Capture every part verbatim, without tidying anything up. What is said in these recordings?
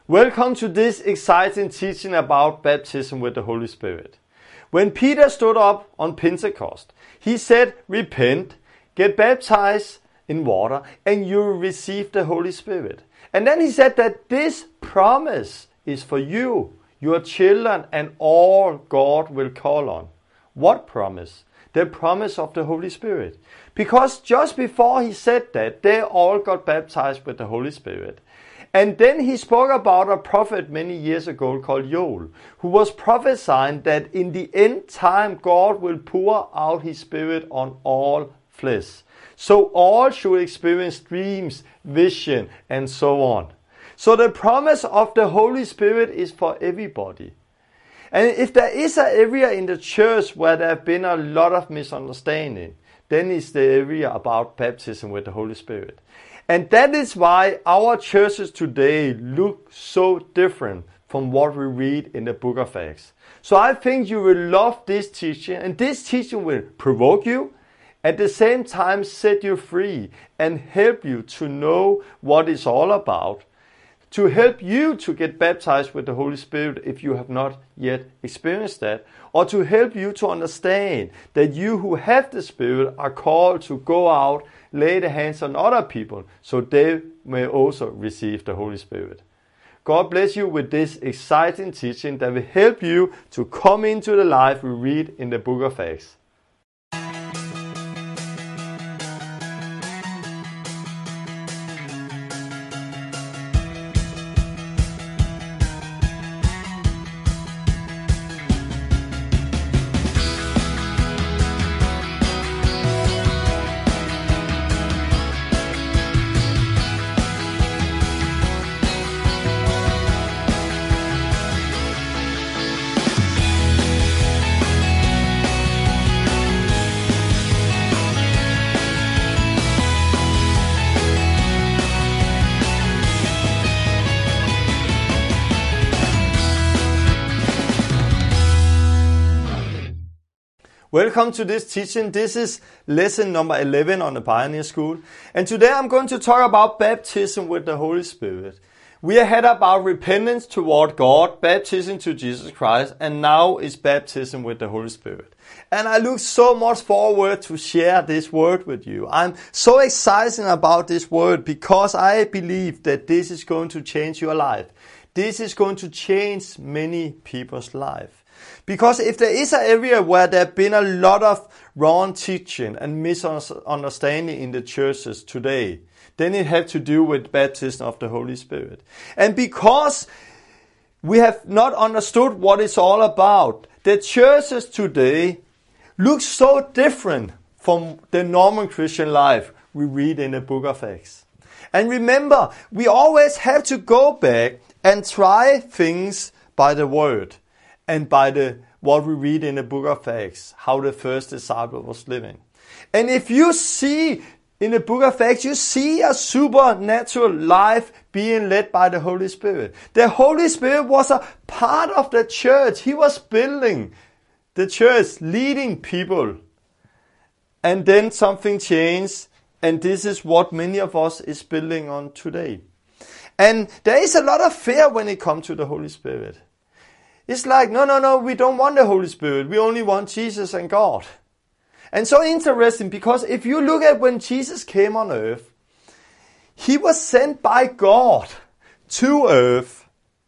Welcome to this exciting teaching about baptism with the Holy Spirit. When Peter stood up on Pentecost, he said, repent, get baptized in water, and you will receive the Holy Spirit. And then he said that this promise is for you, your children, and all God will call on. What promise? The promise of the Holy Spirit. Because just before he said that, they all got baptized with the Holy Spirit. And then he spoke about a prophet many years ago called Joel, who was prophesying that in the end time God will pour out his Spirit on all flesh. So all should experience dreams, vision, and so on. So the promise of the Holy Spirit is for everybody. And if there is an area in the church where there have been a lot of misunderstanding, then it's the area about baptism with the Holy Spirit. And that is why our churches today look so different from what we read in the book of Acts. So I think you will love this teaching, and this teaching will provoke you, at the same time set you free and help you to know what it's all about, to help you to get baptized with the Holy Spirit if you have not yet experienced that, or to help you to understand that you who have the Spirit are called to go out, lay the hands on other people, so they may also receive the Holy Spirit. God bless you with this exciting teaching that will help you to come into the life we read in the book of Acts. Welcome to this teaching. This is lesson number eleven on the Pioneer School. And today I'm going to talk about baptism with the Holy Spirit. We had about repentance toward God, baptism to Jesus Christ, and now is baptism with the Holy Spirit. And I look so much forward to share this word with you. I'm so excited about this word because I believe that this is going to change your life. This is going to change many people's life. Because if there is an area where there have been a lot of wrong teaching and misunderstanding in the churches today, then it had to do with baptism of the Holy Spirit. And because we have not understood what it's all about, the churches today look so different from the normal Christian life we read in the book of Acts. And remember, we always have to go back and try things by the word. And by the what we read in the book of Acts, how the first disciple was living. And if you see in the book of Acts, you see a supernatural life being led by the Holy Spirit. The Holy Spirit was a part of the church. He was building the church, leading people. And then something changed, and this is what many of us is building on today. And there is a lot of fear when it comes to the Holy Spirit. It's like, no, no, no, we don't want the Holy Spirit. We only want Jesus and God. And so interesting, because if you look at when Jesus came on earth, he was sent by God to earth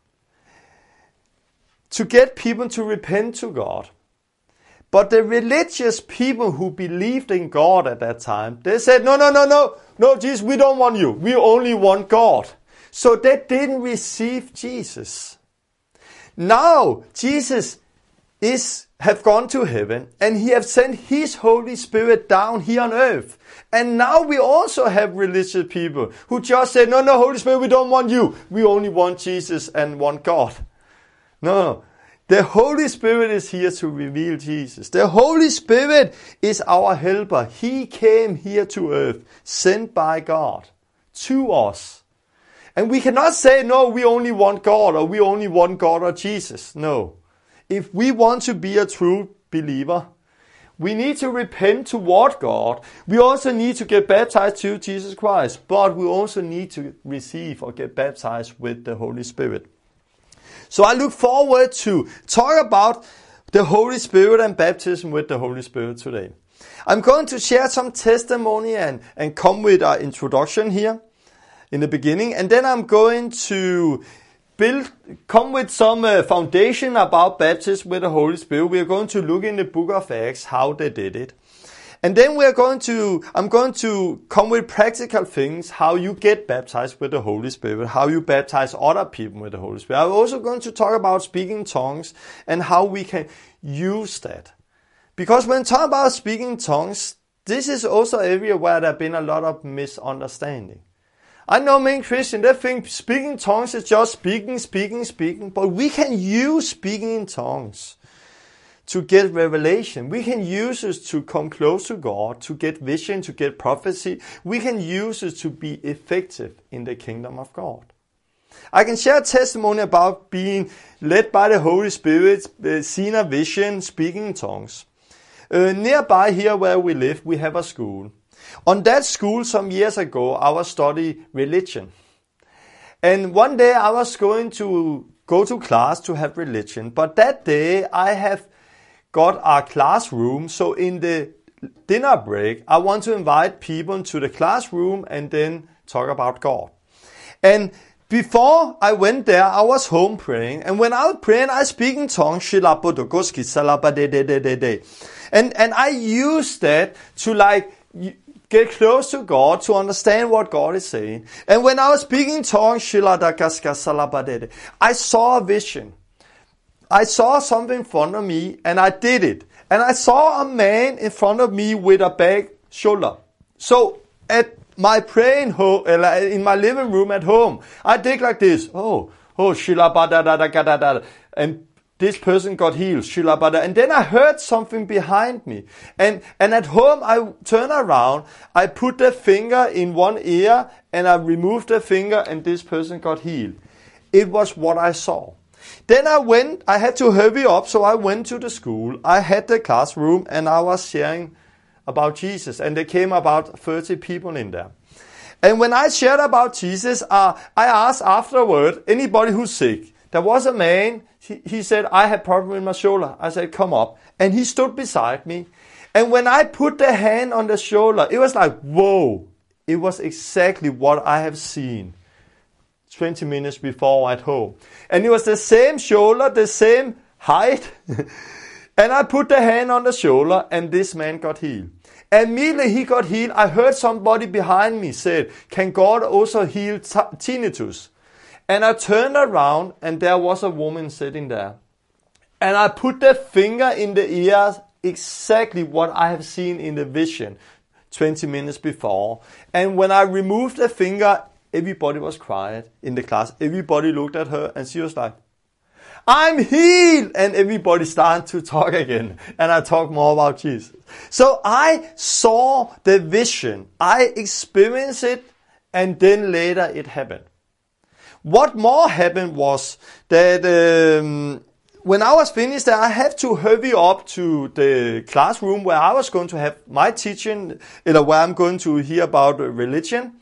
to get people to repent to God. But the religious people who believed in God at that time, they said, no, no, no, no, no, Jesus, we don't want you. We only want God. So they didn't receive Jesus. Now, Jesus is have gone to heaven and he have sent his Holy Spirit down here on earth. And now we also have religious people who just say, no, no, Holy Spirit, we don't want you. We only want Jesus and want God. No, the Holy Spirit is here to reveal Jesus. The Holy Spirit is our helper. He came here to earth, sent by God to us. And we cannot say, no, we only want God, or we only want God or Jesus. No. If we want to be a true believer, We need to repent toward God. We also need to get baptized to Jesus Christ. But we also need to receive or get baptized with the Holy Spirit. So I look forward to talk about the Holy Spirit and baptism with the Holy Spirit today. I'm going to share some testimony and, and come with an introduction here in the beginning. And then I'm going to build, come with some uh, foundation about baptism with the Holy Spirit. We are going to look in the book of Acts how they did it. And then we are going to, I'm going to come with practical things, how you get baptized with the Holy Spirit, how you baptize other people with the Holy Spirit. I'm also going to talk about speaking tongues and how we can use that. Because when talking about speaking tongues, this is also an area where there have been a lot of misunderstanding. I know many Christians, they think speaking tongues is just speaking, speaking, speaking, but we can use speaking in tongues to get revelation. We can use it to come close to God, to get vision, to get prophecy. We can use it to be effective in the kingdom of God. I can share a testimony about being led by the Holy Spirit, uh, seeing a vision, speaking in tongues. Uh, nearby here where we live, we have a school. On that school some years ago, I was studying religion. And one day I was going to go to class to have religion. But that day I have got a classroom. So in the dinner break, I want to invite people to the classroom and then talk about God. And before I went there, I was home praying. And when I was praying, I speak in tongues. And, and I use that to like get close to God, to understand what God is saying. And when I was speaking in tongues, I saw a vision. I saw something in front of me and I did it. And I saw a man in front of me with a bag shoulder. So at my praying home, in my living room at home, I did like this. Oh, oh, shilabada, and this person got healed. Shilabada. And then I heard something behind me. And, and at home, I turned around. I put the finger in one ear and I removed the finger and this person got healed. It was what I saw. Then I went, I had to hurry up. So I went to the school. I had the classroom and I was sharing about Jesus. And there came about thirty people in there. And when I shared about Jesus, uh, I asked afterward, anybody who's sick? There was a man, he, he said, I had problem in my shoulder. I said, come up. And he stood beside me. And when I put the hand on the shoulder, it was like, whoa. It was exactly what I have seen twenty minutes before at home. And it was the same shoulder, the same height. And I put the hand on the shoulder and this man got healed. Immediately he got healed. I heard somebody behind me said, can God also heal t- tinnitus? And I turned around and there was a woman sitting there. And I put the finger in the ear, exactly what I have seen in the vision twenty minutes before. And when I removed the finger, everybody was quiet in the class. Everybody looked at her and she was like, I'm healed. And everybody started to talk again. And I talked more about Jesus. So I saw the vision. I experienced it. And then later it happened. What more happened was that um, when I was finished there, I had to hurry up to the classroom where I was going to have my teaching, or where I'm going to hear about religion.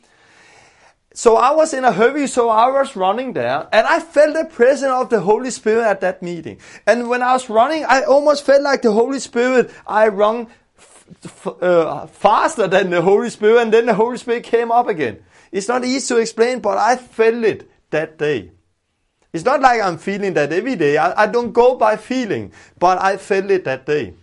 So I was in a hurry, so I was running there, and I felt the presence of the Holy Spirit at that meeting. And when I was running, I almost felt like the Holy Spirit, I ran f- f- uh, faster than the Holy Spirit, and then the Holy Spirit came up again. It's not easy to explain, but I felt it that day. It's not like I'm feeling that every day. I, I don't go by feeling, but I felt it that day.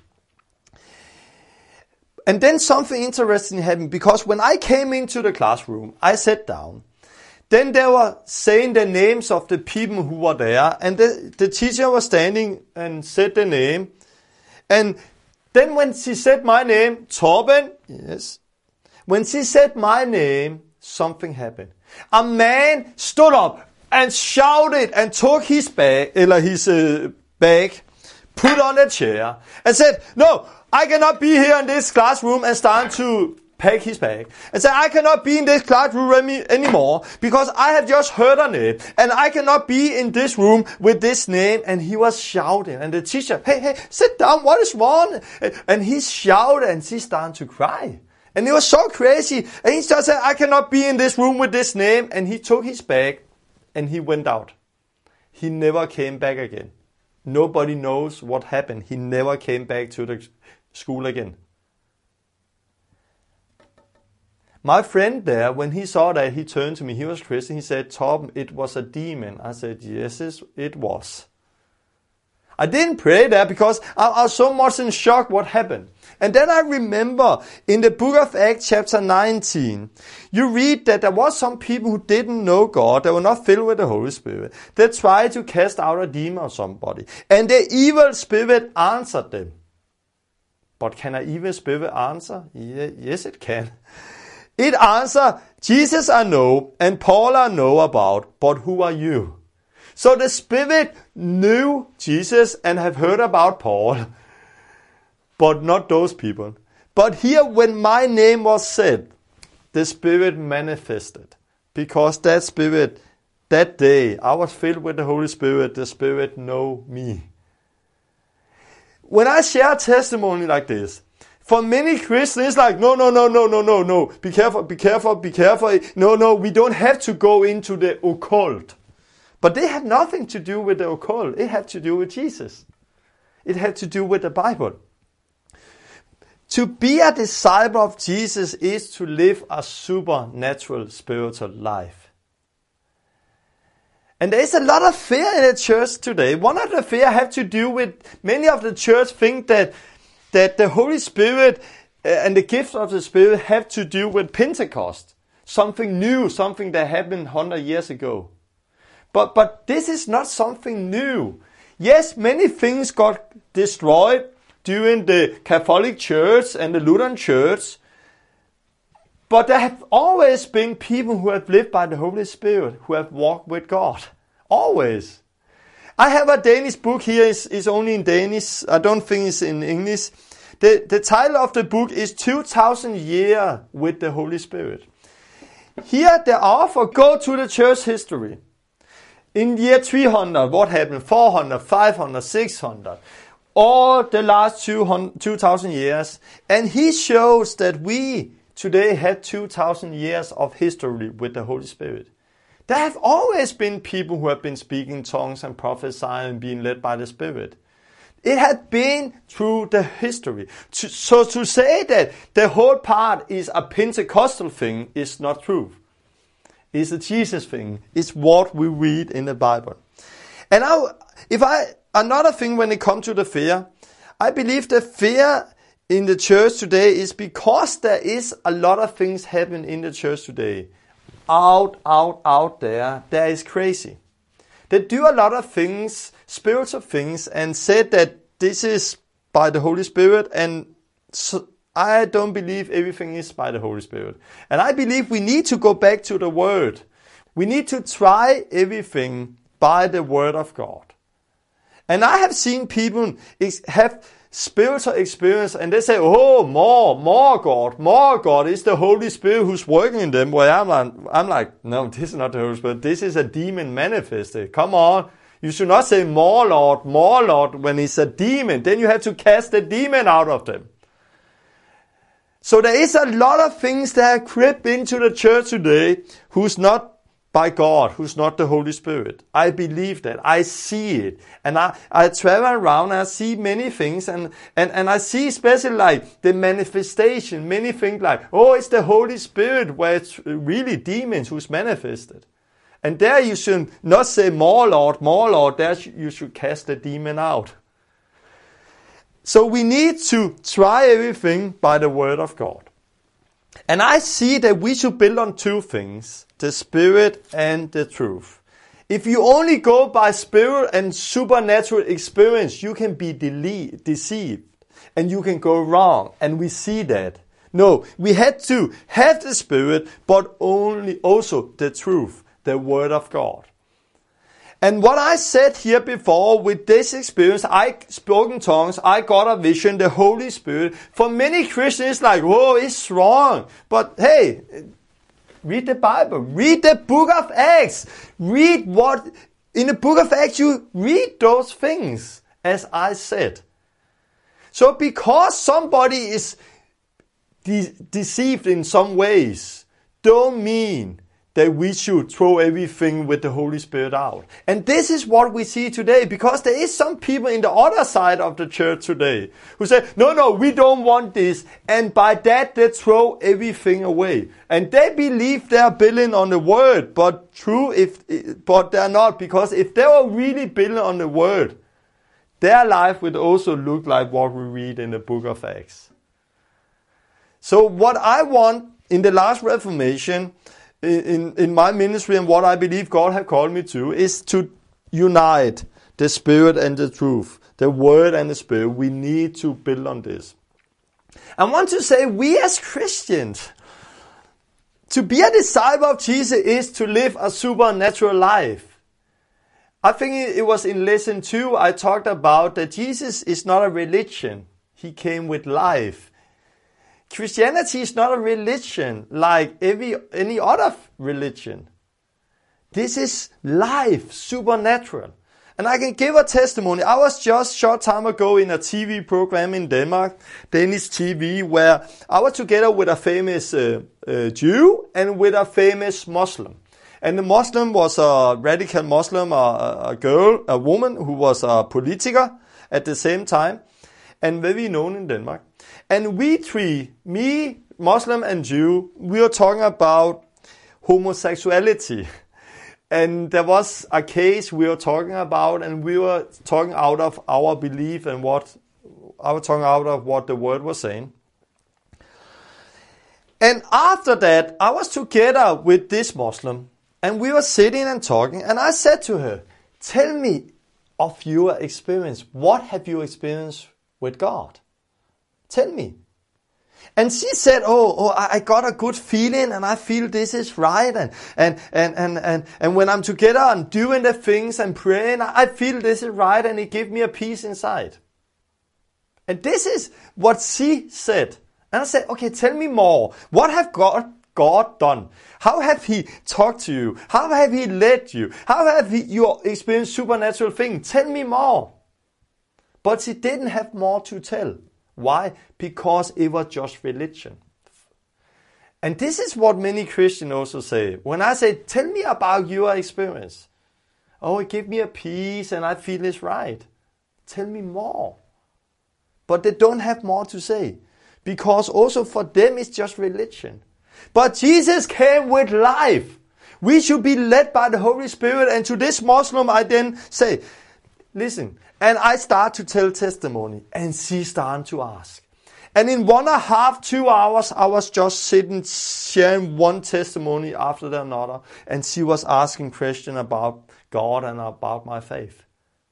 And then something interesting happened, because when I came into the classroom, I sat down. Then they were saying the names of the people who were there, and the, the teacher was standing and said the name. And then when she said my name, Torben, yes. When she said my name, something happened. A man stood up and shouted and took his bag, or his uh, bag, put on a chair, and said, no, I cannot be here in this classroom, and started to pack his bag and say, I cannot be in this classroom anymore because I have just heard a name and I cannot be in this room with this name. And he was shouting and the teacher, hey, hey, sit down, what is wrong? And he shouted and she started to cry. And it was so crazy. And he just said, I cannot be in this room with this name. And he took his bag and he went out. He never came back again. Nobody knows what happened. He never came back to the school again. My friend there, when he saw that, he turned to me. He was Christian. He said, Torben, it was a demon. I said, yes, it was. I didn't pray there because I was so much in shock what happened. And then I remember in the book of Acts chapter nineteen, you read that there was some people who didn't know God. They were not filled with the Holy Spirit. They tried to cast out a demon or somebody. And the evil spirit answered them. But can an evil spirit answer? Yeah, yes, it can. It answered, Jesus I know and Paul I know about, but who are you? So the spirit knew Jesus and have heard about Paul, but not those people. But here when my name was said, the spirit manifested. Because that spirit, that day, I was filled with the Holy Spirit, the spirit know me. When I share testimony like this, for many Christians, it's like, no, no, no, no, no, no, no. Be careful, be careful, be careful. No, no, we don't have to go into the occult. But they had nothing to do with the occult. It had to do with Jesus. It had to do with the Bible. To be a disciple of Jesus is to live a supernatural spiritual life. And there is a lot of fear in the church today. One of the fear have to do with many of the church think that that the Holy Spirit and the gift of the Spirit have to do with Pentecost. Something new, something that happened one hundred years ago. But, but this is not something new. Yes, many things got destroyed during the Catholic Church and the Lutheran Church. But there have always been people who have lived by the Holy Spirit, who have walked with God. Always. I have a Danish book here, it's, it's only in Danish, I don't think it's in English. The, the title of the book is two thousand years with the Holy Spirit. Here the author go to the church history. In year three hundred, what happened? four hundred, five hundred, six hundred. All the last two thousand years. And he shows that we today have two thousand years of history with the Holy Spirit. There have always been people who have been speaking tongues and prophesying and being led by the Spirit. It had been through the history. So to say that the whole part is a Pentecostal thing is not true. It's a Jesus thing. It's what we read in the Bible. And now, if I another thing when it comes to the fear, I believe the fear in the church today is because there is a lot of things happening in the church today. Out, out, out there, that is crazy. They do a lot of things, spiritual things, and said that this is by the Holy Spirit, and so I don't believe everything is by the Holy Spirit. And I believe we need to go back to the Word. We need to try everything by the Word of God. And I have seen people have spiritual experience and they say, oh, more, more God, more God. It's the Holy Spirit who's working in them. Where I'm like, I'm like, no, this is not the Holy Spirit. This is a demon manifested. Come on. You should not say more Lord, more Lord when it's a demon. Then you have to cast the demon out of them. So there is a lot of things that creep into the church today who's not by God, who's not the Holy Spirit. I believe that. I see it. And I, I travel around and I see many things. And, and, and I see especially like the manifestation. Many things like, oh, it's the Holy Spirit, where it's really demons who's manifested. And there you should not say more Lord, more Lord. There you should cast the demon out. So we need to try everything by the Word of God. And I see that we should build on two things, the Spirit and the truth. If you only go by spirit and supernatural experience, you can be de- deceived and you can go wrong. And we see that. No, we had to have the Spirit, but only also the truth, the Word of God. And what I said here before, with this experience, I spoke in tongues, I got a vision, the Holy Spirit. For many Christians, it's like, whoa, it's wrong. But hey, read the Bible, read the book of Acts, read what, in the book of Acts, you read those things, as I said. So because somebody is de- deceived in some ways, don't mean that we should throw everything with the Holy Spirit out. And this is what we see today, because there is some people in the other side of the church today who say, no, no, we don't want this. And by that, they throw everything away. And they believe they are building on the word, but true, if, but they're not, because if they were really building on the word, their life would also look like what we read in the book of Acts. So what I want in the last Reformation, In, in my ministry and what I believe God has called me to, is to unite the Spirit and the truth, the Word and the Spirit. We need to build on this. I want to say, we as Christians, to be a disciple of Jesus is to live a supernatural life. I think it was in lesson two I talked about that Jesus is not a religion. He came with life. Christianity is not a religion like every any other religion. This is life, supernatural. And I can give a testimony. I was just short time ago in a T V program in Denmark, Danish T V, where I was together with a famous uh, uh, Jew and with a famous Muslim. And the Muslim was a radical Muslim, a, a girl, a woman who was a politiker at the same time, and very known in Denmark. And we three, me, Muslim and Jew, we were talking about homosexuality. And there was a case we were talking about, and we were talking out of our belief and what, I was talking out of what the word was saying. And after that, I was together with this Muslim, and we were sitting and talking, and I said to her, tell me of your experience. What have you experienced with God? Tell me. And she said, oh, oh, I got a good feeling and I feel this is right. And, and, and, and, and, and when I'm together and doing the things and praying, I feel this is right and it gives me a peace inside. And this is what she said. And I said, okay, tell me more. What have God, God done? How have He talked to you? How have He led you? How have he, you experienced supernatural things? Tell me more. But she didn't have more to tell. Why? Because it was just religion. And this is what many Christians also say. When I say, tell me about your experience. Oh, it gave me a peace and I feel it's right. Tell me more. But they don't have more to say. Because also for them it's just religion. But Jesus came with life. We should be led by the Holy Spirit. And to this Muslim I then say, listen, and I start to tell testimony, and she started to ask. And in one and a half, two hours, I was just sitting, sharing one testimony after the another, and she was asking questions about God and about my faith.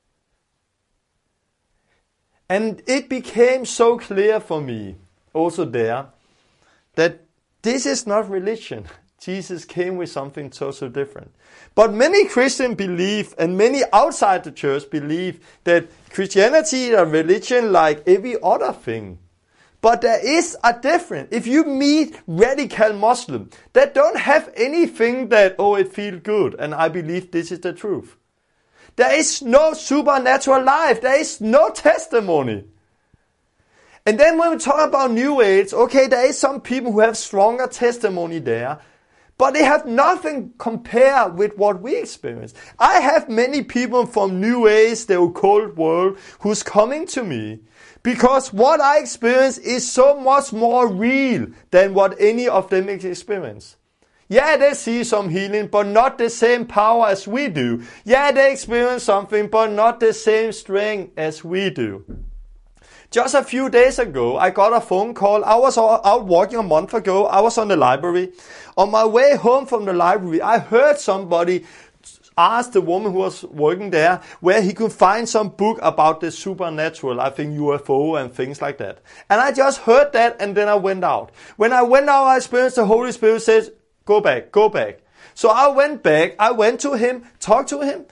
And it became so clear for me, also there, that this is not religion. Jesus came with something totally different. But many Christians believe, and many outside the church believe, that Christianity is a religion like every other thing. But there is a difference. If you meet radical Muslims that don't have anything that, oh, it feels good, and I believe this is the truth. There is no supernatural life. There is no testimony. And then when we talk about New Age, okay, there is some people who have stronger testimony there, but they have nothing compared with what we experience. I have many people from New Age, the occult world, who's coming to me because what I experience is so much more real than what any of them experience. Yeah, they see some healing, but not the same power as we do. Yeah, they experience something, but not the same strength as we do. Just a few days ago, I got a phone call. I was out walking a month ago. I was on the library. On my way home from the library, I heard somebody ask the woman who was working there where he could find some book about the supernatural, I think U F O and things like that. And I just heard that and then I went out. When I went out, I experienced the Holy Spirit says, go back, go back. So I went back, I went to him, talked to him.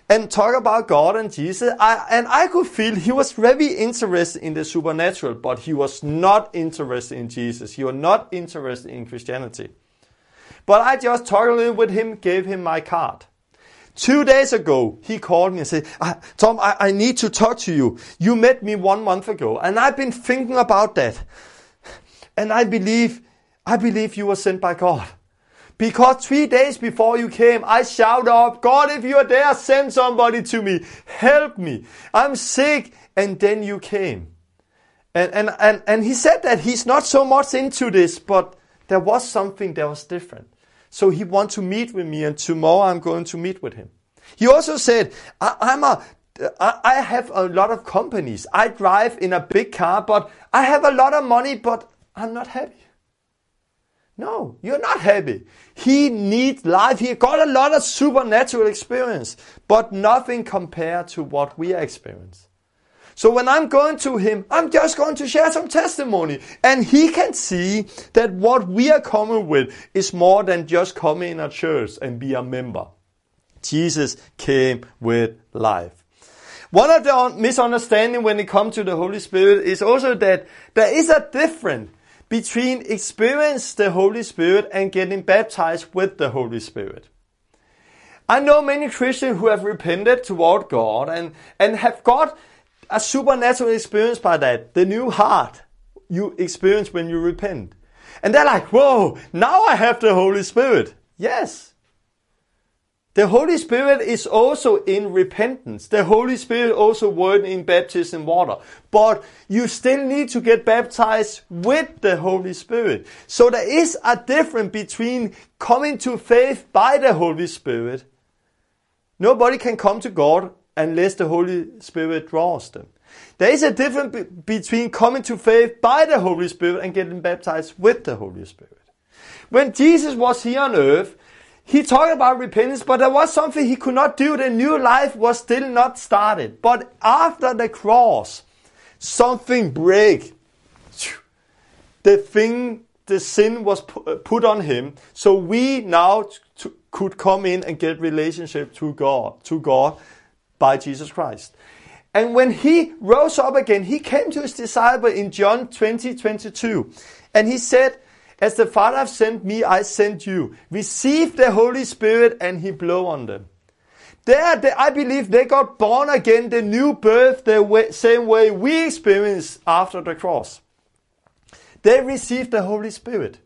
and talk about God and Jesus. I, and I could feel he was very interested in the supernatural, but he was not interested in Jesus. He was not interested in Christianity. But I just talked a little with him, gave him my card. Two days ago, he called me and said, Tom, I, I need to talk to you. You met me one month ago, and I've been thinking about that. And I believe, I believe you were sent by God. Because three days before you came, I shouted up, God, if you are there, send somebody to me. Help me. I'm sick. And then you came. And, and, and, and he said that he's not so much into this, but there was something that was different. So he wants to meet with me, and tomorrow I'm going to meet with him. He also said, I, I'm a, I, I have a lot of companies. I drive in a big car, but I have a lot of money, but I'm not happy. No, you're not happy. He needs life. He got a lot of supernatural experience, but nothing compared to what we experience. So when I'm going to him, I'm just going to share some testimony. And he can see that what we are coming with is more than just coming in a church and be a member. Jesus came with life. One of the misunderstandings when it comes to the Holy Spirit is also that there is a difference between experience the Holy Spirit and getting baptized with the Holy Spirit. I know many Christians who have repented toward God and, and have got a supernatural experience by that. The new heart you experience when you repent. And they're like, whoa, now I have the Holy Spirit. Yes. The Holy Spirit is also in repentance. The Holy Spirit also working in baptism in water. But you still need to get baptized with the Holy Spirit. So there is a difference between coming to faith by the Holy Spirit. Nobody can come to God unless the Holy Spirit draws them. There is a difference be- between coming to faith by the Holy Spirit and getting baptized with the Holy Spirit. When Jesus was here on earth, he talked about repentance, but there was something he could not do. The new life was still not started. But after the cross, something break. The thing, the sin was put on him. So we now t- could come in and get relationship to God, to God by Jesus Christ. And when he rose up again, he came to his disciple in John twenty twenty-two. And he said, as the Father has sent me, I sent you. Receive the Holy Spirit, and he blew on them. There, they, I believe they got born again, the new birth, the way, same way we experienced after the cross. They received the Holy Spirit.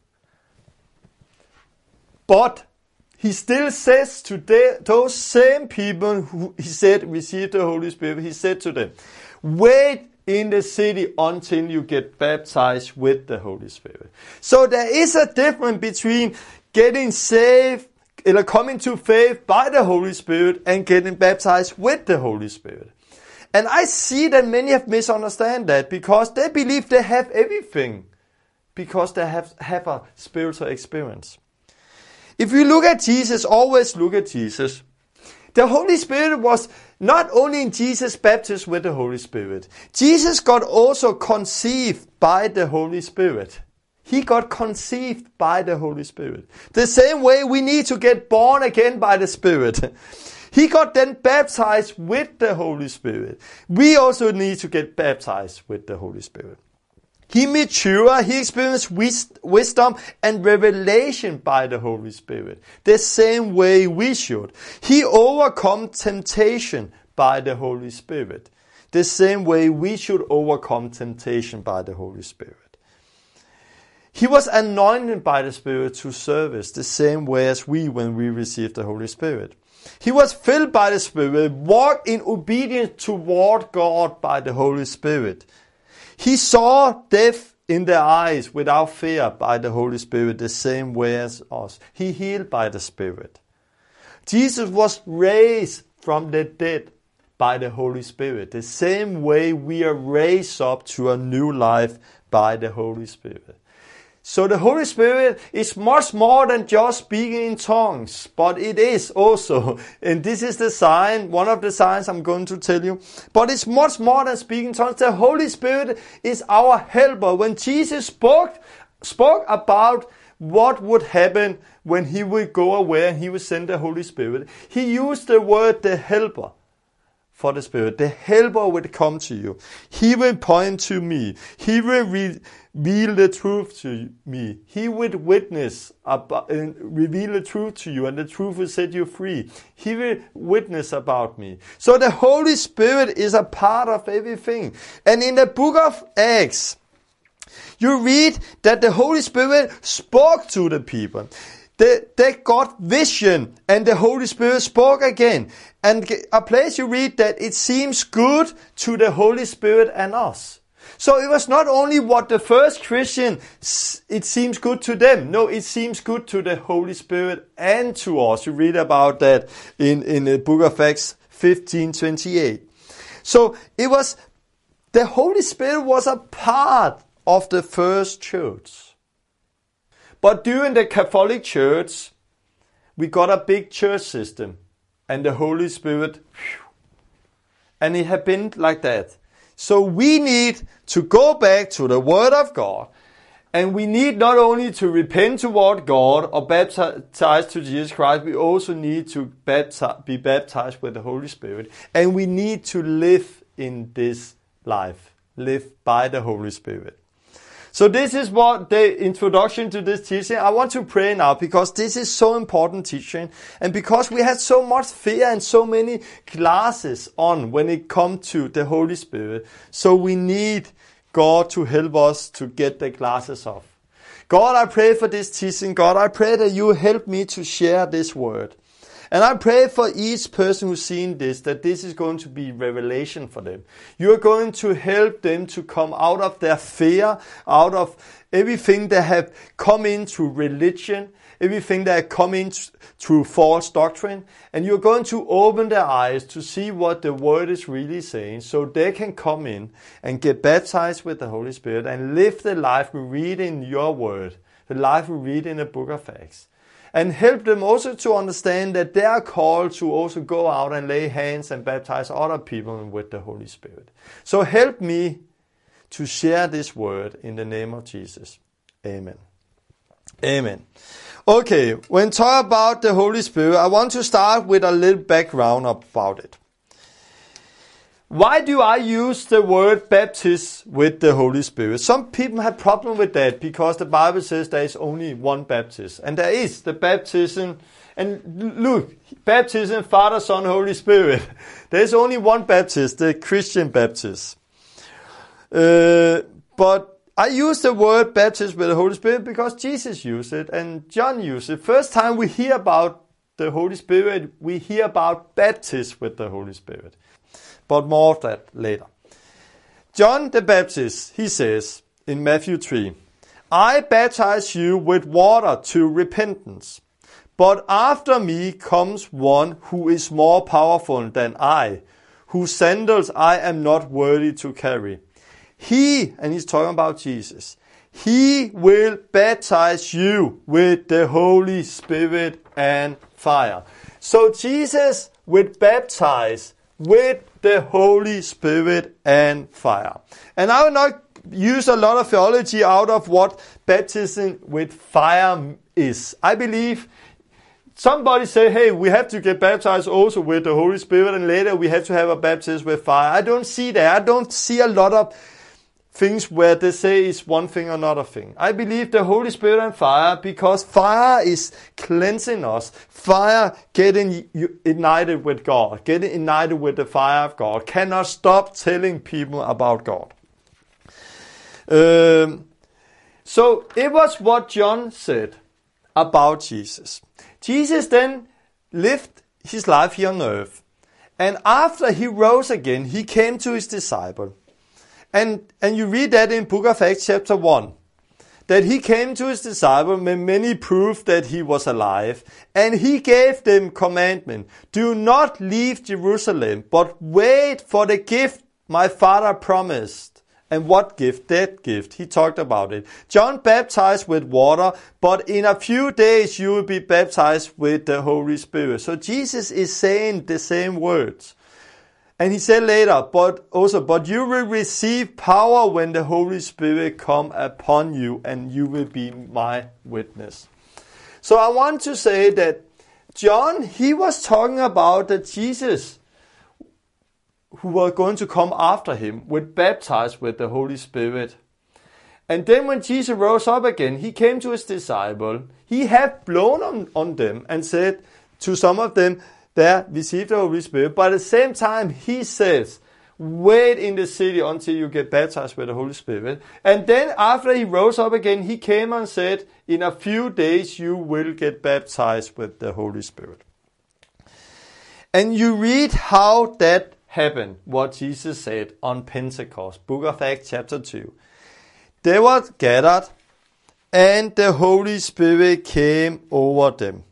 But he still says to the, those same people who he said receive the Holy Spirit, he said to them, wait in the city until you get baptized with the Holy Spirit. So there is a difference between getting saved, or coming to faith by the Holy Spirit, and getting baptized with the Holy Spirit. And I see that many have misunderstood that because they believe they have everything because they have, have a spiritual experience. If you look at Jesus, always look at Jesus. The Holy Spirit was not only in Jesus' baptism with the Holy Spirit. Jesus got also conceived by the Holy Spirit. He got conceived by the Holy Spirit. The same way we need to get born again by the Spirit. He got then baptized with the Holy Spirit. We also need to get baptized with the Holy Spirit. He matured, he experienced wisdom and revelation by the Holy Spirit. The same way we should. He overcome temptation by the Holy Spirit. The same way we should overcome temptation by the Holy Spirit. He was anointed by the Spirit to service, the same way as we when we received the Holy Spirit. He was filled by the Spirit, walked in obedience toward God by the Holy Spirit. He saw death in their eyes without fear by the Holy Spirit, the same way as us. He healed by the Spirit. Jesus was raised from the dead by the Holy Spirit, the same way we are raised up to a new life by the Holy Spirit. So the Holy Spirit is much more than just speaking in tongues, but it is also, and this is the sign, one of the signs I'm going to tell you, but it's much more than speaking in tongues. The Holy Spirit is our helper. When Jesus spoke, spoke about what would happen when he would go away and he would send the Holy Spirit. He used the word the helper for the Spirit. The helper would come to you. He will point to me. He will re- reveal the truth to me. He would witness about, uh, reveal the truth to you, and the truth will set you free. He will witness about me. So the Holy Spirit is a part of everything. And in the book of Acts, you read that the Holy Spirit spoke to the people. They, they got vision, and the Holy Spirit spoke again. And a place you read that it seems good to the Holy Spirit and us. So it was not only what the first Christian, it seems good to them. No, it seems good to the Holy Spirit and to us. You read about that in, in the book of Acts fifteen twenty-eight. So it was, the Holy Spirit was a part of the first church. But during the Catholic Church, we got a big church system. And the Holy Spirit, whew, and it had been like that. So we need to go back to the Word of God. And we need not only to repent toward God or baptize to Jesus Christ, we also need to baptize, be baptized with the Holy Spirit. And we need to live in this life, live by the Holy Spirit. So this is what the introduction to this teaching. I want to pray now because this is so important teaching, and because we had so much fear and so many classes on when it comes to the Holy Spirit. So we need God to help us to get the glasses off. God, I pray for this teaching. God, I pray that you help me to share this word. And I pray for each person who's seen this, that this is going to be revelation for them. You are going to help them to come out of their fear, out of everything that have come in through religion, everything that have come in through false doctrine. And you're going to open their eyes to see what the word is really saying, so they can come in and get baptized with the Holy Spirit and live the life we read in your word, the life we read in the book of Acts. And help them also to understand that they are called to also go out and lay hands and baptize other people with the Holy Spirit. So help me to share this word in the name of Jesus. Amen. Amen. Okay, when talk about the Holy Spirit, I want to start with a little background about it. Why do I use the word baptize with the Holy Spirit? Some people have problem with that because the Bible says there is only one baptism. And there is the baptism. And look, baptism, Father, Son, Holy Spirit. There is only one baptism, the Christian baptism. Uh, but I use the word baptize with the Holy Spirit because Jesus used it and John used it. First time we hear about the Holy Spirit, we hear about baptism with the Holy Spirit. But more of that later. John the Baptist, he says in Matthew three, I baptize you with water to repentance, but after me comes one who is more powerful than I, whose sandals I am not worthy to carry. He, and he's talking about Jesus, he will baptize you with the Holy Spirit and fire. So Jesus will baptize with the Holy Spirit and fire. And I will not use a lot of theology out of what baptism with fire is. I believe somebody say, hey, we have to get baptized also with the Holy Spirit, and later we have to have a baptism with fire. I don't see that. I don't see a lot of things where they say it's one thing or another thing. I believe the Holy Spirit and fire because fire is cleansing us. Fire getting united with God, getting united with the fire of God. Cannot stop telling people about God. Um, so it was what John said about Jesus. Jesus then lived his life here on earth. And after he rose again, he came to his disciples. And, and you read that in book of Acts chapter one. That he came to his disciples with many proof that he was alive. And he gave them commandment. Do not leave Jerusalem, but wait for the gift my Father promised. And what gift? That gift. He talked about it. John baptized with water, but in a few days you will be baptized with the Holy Spirit. So Jesus is saying the same words. And he said later, but also, but you will receive power when the Holy Spirit come upon you, and you will be my witness. So I want to say that John, he was talking about that Jesus, who was going to come after him, would baptize with the Holy Spirit. And then when Jesus rose up again, he came to his disciples. He had blown on, on them and said to some of them, there, receive the Holy Spirit. But at the same time, he says, wait in the city until you get baptized with the Holy Spirit. And then after he rose up again, he came and said, in a few days you will get baptized with the Holy Spirit. And you read how that happened, what Jesus said on Pentecost, Book of Acts chapter two. They were gathered and the Holy Spirit came over them.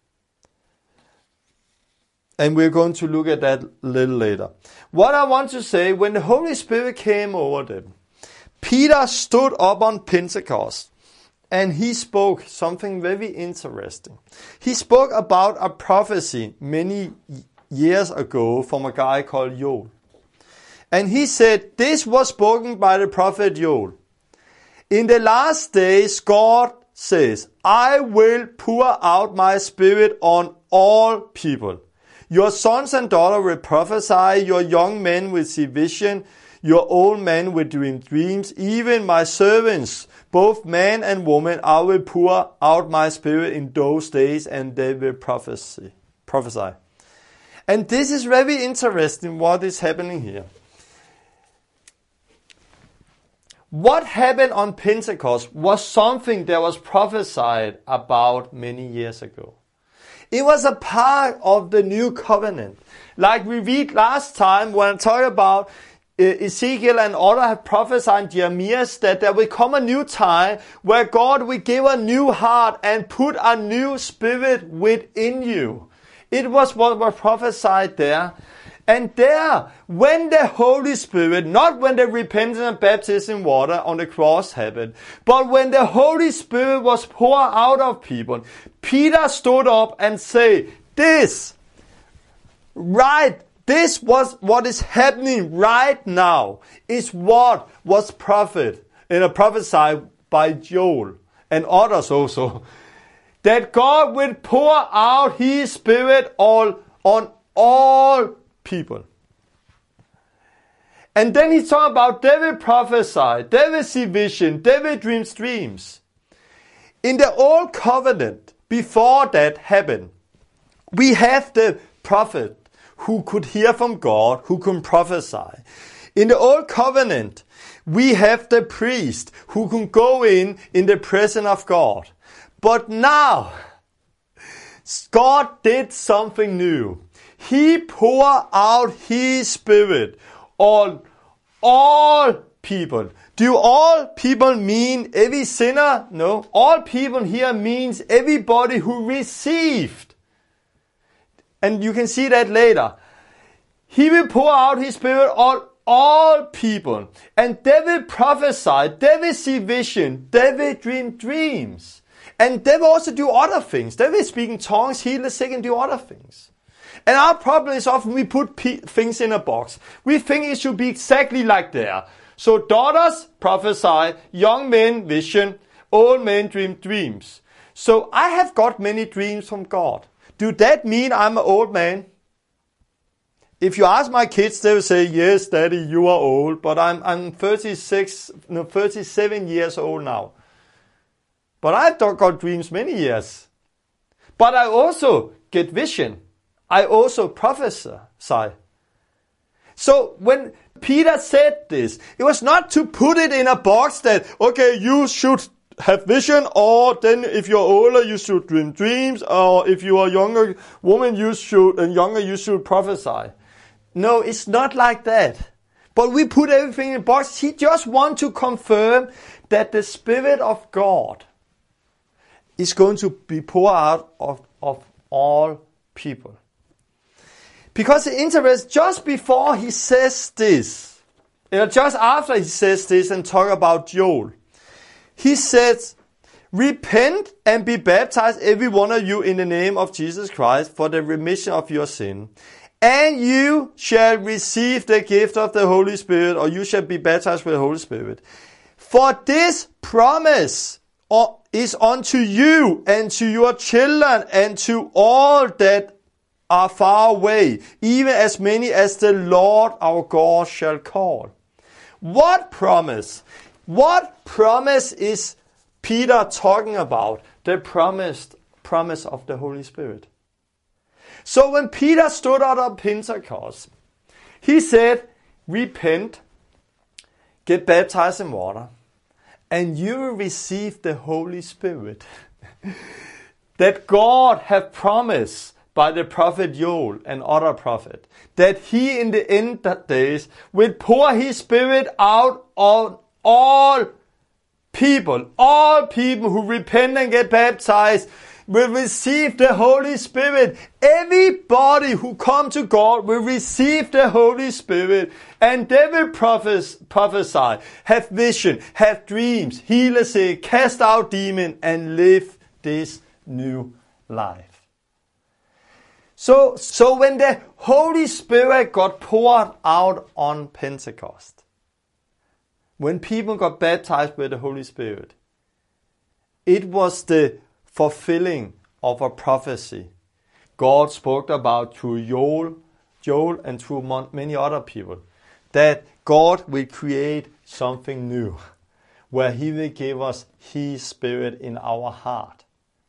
And we're going to look at that a little later. What I want to say, when the Holy Spirit came over them, Peter stood up on Pentecost and he spoke something very interesting. He spoke about a prophecy many years ago from a guy called Joel. And he said, this was spoken by the prophet Joel. In the last days, God says, I will pour out my spirit on all people. Your sons and daughters will prophesy, your young men will see vision, your old men will dream dreams. Even my servants, both man and woman, I will pour out my spirit in those days and they will prophesy. prophesy. And this is very interesting what is happening here. What happened on Pentecost was something that was prophesied about many years ago. It was a part of the new covenant. Like we read last time when I talked about Ezekiel and others have prophesied, Jeremiah, that there will come a new time where God will give a new heart and put a new spirit within you. It was what was prophesied there. And there, when the Holy Spirit, not when the repentance and baptism in water on the cross happened, but when the Holy Spirit was poured out of people, Peter stood up and said, this, right, this was what is happening right now, is what was prophet, and a prophesied by Joel and others also, that God will pour out His Spirit all on all people. And then he talked about they will prophesy, they will see vision, they will dream dreams. In the old covenant, before that happened, we have the prophet who could hear from God, who could prophesy. In the old covenant, we have the priest who can go in in the presence of God. But now, God did something new. He poured out His Spirit on all people. Do all people mean every sinner? No. All people here means everybody who received. And you can see that later. He will pour out His Spirit on all people. And they will prophesy, they will see vision, they will dream dreams. And they will also do other things. They will speak in tongues, heal the sick, and do other things. And our problem is often we put p- things in a box. We think it should be exactly like there. So daughters prophesy, young men vision, old men dream dreams. So I have got many dreams from God. Do that mean I'm an old man? If you ask my kids, they will say, yes, Daddy, you are old. But I'm, I'm thirty-six, no, thirty-seven years old now. But I've got dreams many years. But I also get vision. I also prophesy. So when Peter said this, it was not to put it in a box that, okay, you should have vision, or then if you're older, you should dream dreams, or if you are a younger woman, you should, and younger, you should prophesy. No, it's not like that. But we put everything in a box. He just wants to confirm that the Spirit of God is going to be poured out of, of all people. Because the interest, just before he says this, or just after he says this and talk about Joel, he says, repent and be baptized, every one of you, in the name of Jesus Christ, for the remission of your sin, And you shall receive the gift of the Holy Spirit, or you shall be baptized with the Holy Spirit. For this promise is unto you and to your children and to all that are far away, even as many as the Lord our God shall call. What promise? What promise is Peter talking about? The promised promise of the Holy Spirit. So when Peter stood out on Pentecost, he said, repent, get baptized in water, and you will receive the Holy Spirit that God had promised by the prophet Joel and other prophets, that he in the end of days will pour his Spirit out on all people. All people who repent and get baptized will receive the Holy Spirit. Everybody who come to God will receive the Holy Spirit, and they will prophes- prophesy, have vision, have dreams, heal the sick, cast out demons, and live this new life. So, so when the Holy Spirit got poured out on Pentecost, when people got baptized with the Holy Spirit, it was the fulfilling of a prophecy God spoke about through Joel, Joel and through many other people, that God will create something new, where he will give us his Spirit in our heart.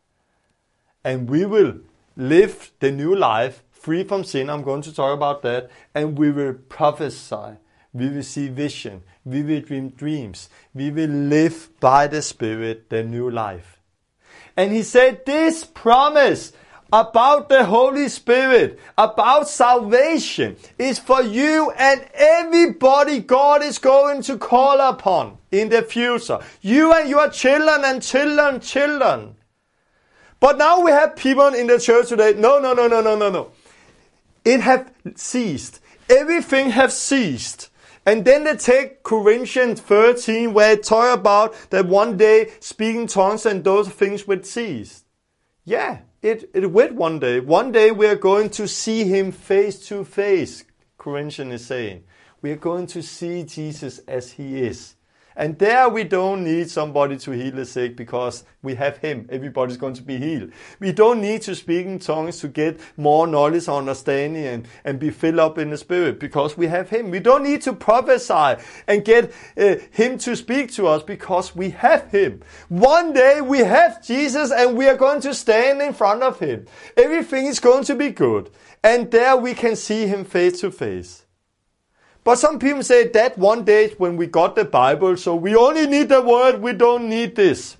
And we will live the new life, free from sin. I'm going to talk about that. And we will prophesy. We will see vision. We will dream dreams. We will live by the Spirit, the new life. And he said, this promise about the Holy Spirit, about salvation, is for you and everybody God is going to call upon in the future. You and your children and children, children. But now we have people in the church today, no, no, no, no, no, no, no. It have ceased. Everything have ceased. And then they take Corinthians thirteen, where it talks about that one day speaking tongues and those things would cease. Yeah, it, it will one day. One day we are going to see him face to face, Corinthians is saying. We are going to see Jesus as he is. And there we don't need somebody to heal the sick, because we have him. Everybody's going to be healed. We don't need to speak in tongues to get more knowledge, understanding, and, and be filled up in the Spirit, because we have him. We don't need to prophesy and get uh, him to speak to us, because we have him. One day we have Jesus and we are going to stand in front of him. Everything is going to be good. And there we can see him face to face. But some people say that one day when we got the Bible, so we only need the word, we don't need this.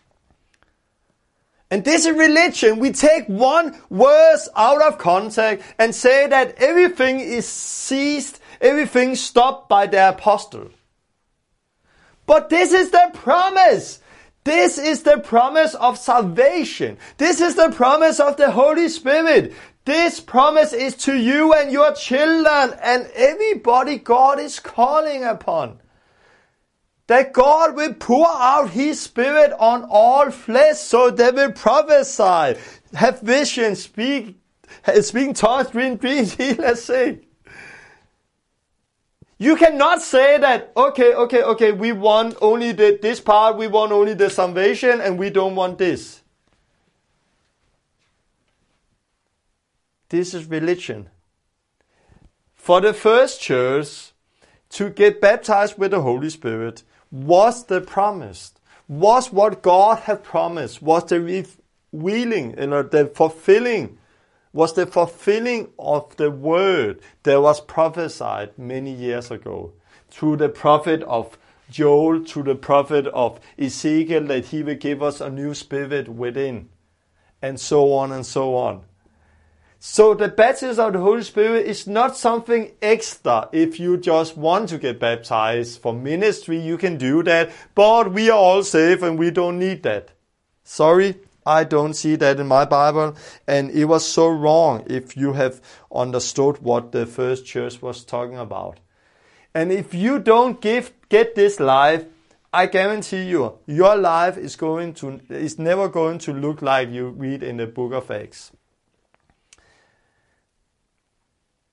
And this is religion. We take one verse out of context and say that everything is ceased, everything stopped by the apostle. But this is the promise. This is the promise of salvation. This is the promise of the Holy Spirit. This promise is to you and your children and everybody God is calling upon. That God will pour out his Spirit on all flesh, so they will prophesy, have vision, speak, speak tongues, dream dreams, heal the sick. You cannot say that, okay, okay, okay, we want only the, this part, we want only the salvation, and we don't want this. This is religion. For the first church, to get baptized with the Holy Spirit was the promise, was what God had promised, was the revealing, you know, the fulfilling, was the fulfilling of the word that was prophesied many years ago through the prophet of Joel, through the prophet of Ezekiel, that he will give us a new spirit within, and so on and so on. So the baptism of the Holy Spirit is not something extra. If you just want to get baptized for ministry, you can do that. But we are all safe and we don't need that. Sorry, I don't see that in my Bible. And it was so wrong if you have understood what the first church was talking about. And if you don't give, get this life, I guarantee you, your life is going to is never going to look like you read in the book of Acts.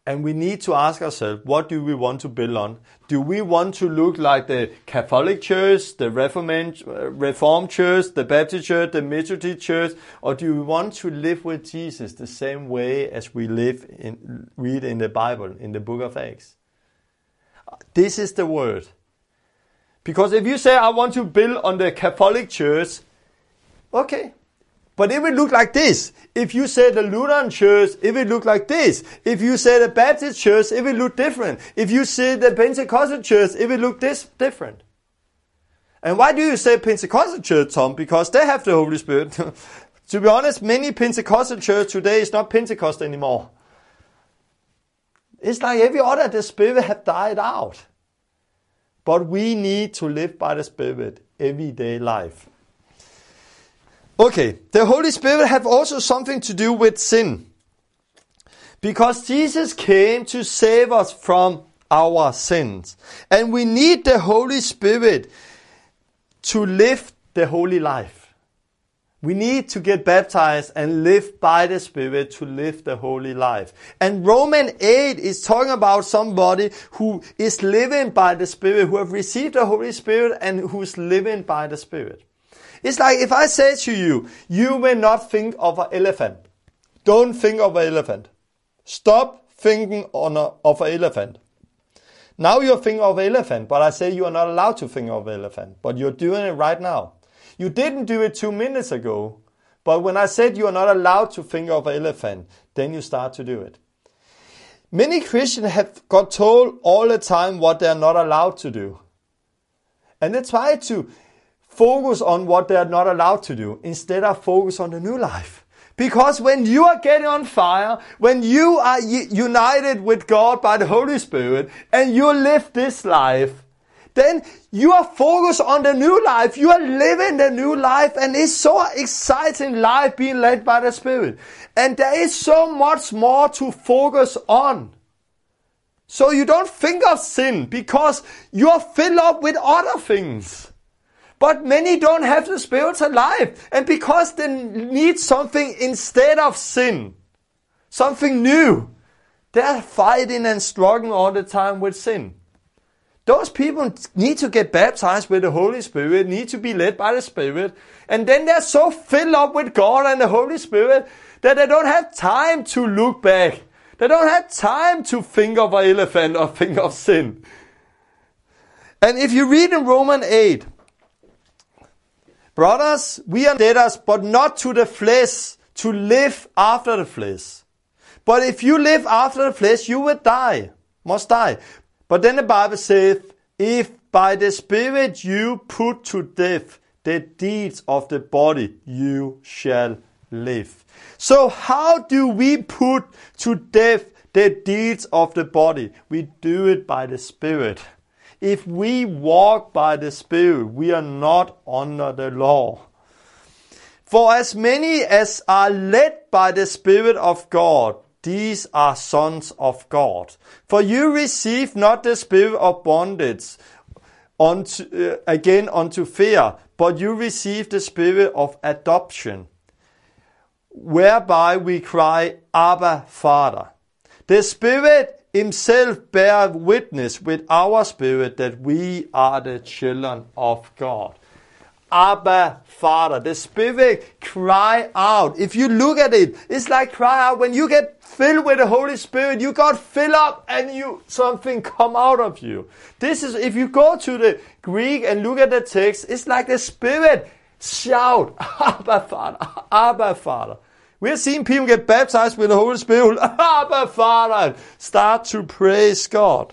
And we need to ask ourselves, what do we want to build on? Do we want to look like the Catholic Church, the Reformed, uh, Reformed Church, the Baptist Church, the Methodist Church? Or do we want to live with Jesus the same way as we live in, read in the Bible, in the book of Acts? This is the word. Because if you say, I want to build on the Catholic Church, okay. But it will look like this. If you say the Lutheran Church, it will look like this. If you say the Baptist Church, it will look different. If you say the Pentecostal Church, it will look this different. And why do you say Pentecostal Church, Tom? Because they have the Holy Spirit. To be honest, many Pentecostal church today is not Pentecost anymore. It's like every other, the Spirit have died out. But we need to live by the Spirit everyday life. Okay, the Holy Spirit have also something to do with sin. Because Jesus came to save us from our sins. And we need the Holy Spirit to live the holy life. We need to get baptized and live by the Spirit to live the holy life. And Romans eight is talking about somebody who is living by the Spirit, who have received the Holy Spirit and who is living by the Spirit. It's like if I say to you, you may not think of an elephant. Don't think of an elephant. Stop thinking on a, of an elephant. Now you're thinking of an elephant, but I say you are not allowed to think of an elephant. But you're doing it right now. You didn't do it two minutes ago. But when I said you are not allowed to think of an elephant, then you start to do it. Many Christians have got told all the time what they are not allowed to do. And they try to focus on what they are not allowed to do instead of focus on the new life. Because when you are getting on fire, when you are united with God by the Holy Spirit and you live this life, then you are focused on the new life. You are living the new life and it's so exciting life being led by the Spirit. And there is so much more to focus on. So you don't think of sin because you are filled up with other things. But many don't have the spiritual life. And because they need something instead of sin, something new, they're fighting and struggling all the time with sin. Those people need to get baptized with the Holy Spirit, need to be led by the Spirit. And then they're so filled up with God and the Holy Spirit that they don't have time to look back. They don't have time to think of an elephant or think of sin. And if you read in Romans eight, brothers, we are debtors, but not to the flesh, to live after the flesh. But if you live after the flesh, you will die, must die. But then the Bible says, if by the Spirit you put to death the deeds of the body, you shall live. So how do we put to death the deeds of the body? We do it by the Spirit. If we walk by the Spirit, we are not under the law. For as many as are led by the Spirit of God, these are sons of God. For you receive not the spirit of bondage unto, uh, again unto fear, but you receive the spirit of adoption, whereby we cry, Abba, Father. The Spirit Himself bear witness with our spirit that we are the children of God. Abba, Father. The Spirit cry out. If you look at it, it's like cry out. When you get filled with the Holy Spirit, you got filled up and you something come out of you. This is, if you go to the Greek and look at the text, it's like the Spirit shout, Abba, Father, Abba, Father. We've seen people get baptized with the Holy Spirit, Abba, Father, start to praise God.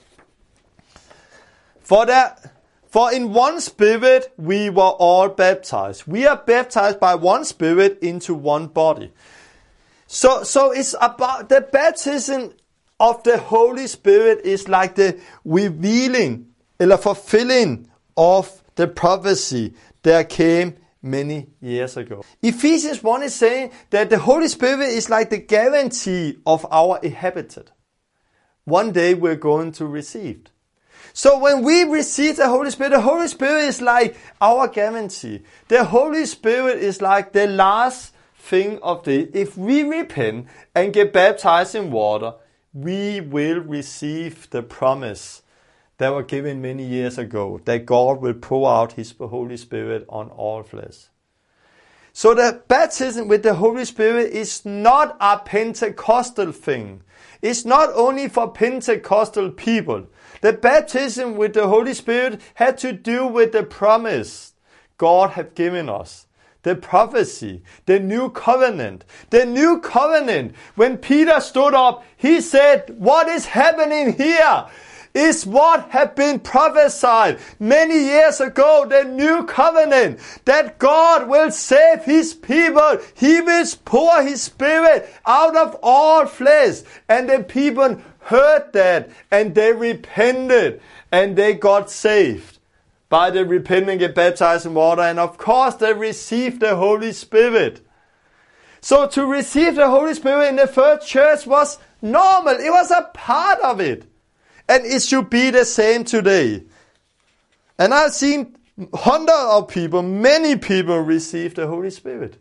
For that, For in one Spirit we were all baptized. We are baptized by one Spirit into one body. So, so it's about the baptism of the Holy Spirit is like the revealing, or fulfilling of the prophecy that came many years ago. Ephesians one is saying that the Holy Spirit is like the guarantee of our inhabited. One day we're going to receive. So when we receive the Holy Spirit, the Holy Spirit is like our guarantee. The Holy Spirit is like the last thing of this. If we repent and get baptized in water, we will receive the promise that was given many years ago, that God will pour out His Holy Spirit on all flesh. So the baptism with the Holy Spirit is not a Pentecostal thing. It's not only for Pentecostal people. The baptism with the Holy Spirit had to do with the promise God had given us. The prophecy, the new covenant. The new covenant. When Peter stood up, he said, what is happening here is what had been prophesied many years ago, the new covenant, that God will save His people. He will pour His Spirit out of all flesh. And the people heard that and they repented and they got saved by the repenting and baptized in water. And of course they received the Holy Spirit. So to receive the Holy Spirit in the first church was normal. It was a part of it. And it should be the same today. And I've seen hundreds of people, many people receive the Holy Spirit.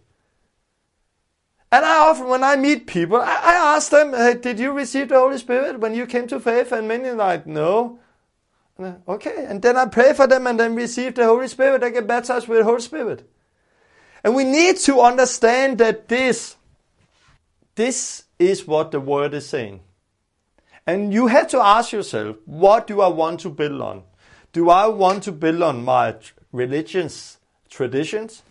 And I often, when I meet people, I, I ask them, hey, did you receive the Holy Spirit when you came to faith? And many are like, no. And I, okay, and then I pray for them and then receive the Holy Spirit. They get baptized with the Holy Spirit. And we need to understand that this, this is what the Word is saying. And you have to ask yourself, what do I want to build on? Do I want to build on my religion's traditions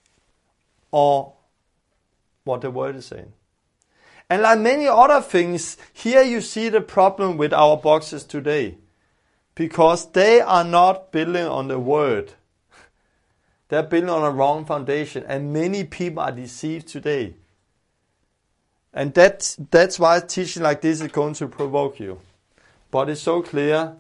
or what the Word is saying? And like many other things, here you see the problem with our boxes today. Because they are not building on the Word. They're building on a wrong foundation. And many people are deceived today. And that's, that's why teaching like this is going to provoke you. But it's so clear.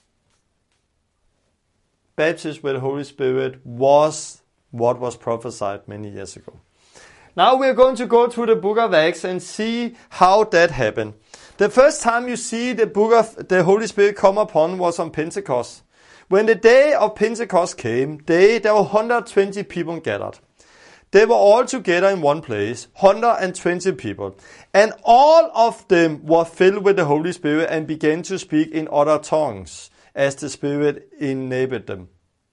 Baptism with the Holy Spirit was what was prophesied many years ago. Now we're going to go through the book of Acts and see how that happened. The first time you see the book of the Holy Spirit come upon was on Pentecost. When the day of Pentecost came, they, there were one hundred twenty people gathered. They were all together in one place, one hundred twenty people. And all of them were filled with the Holy Spirit and began to speak in other tongues, as the Spirit enabled them.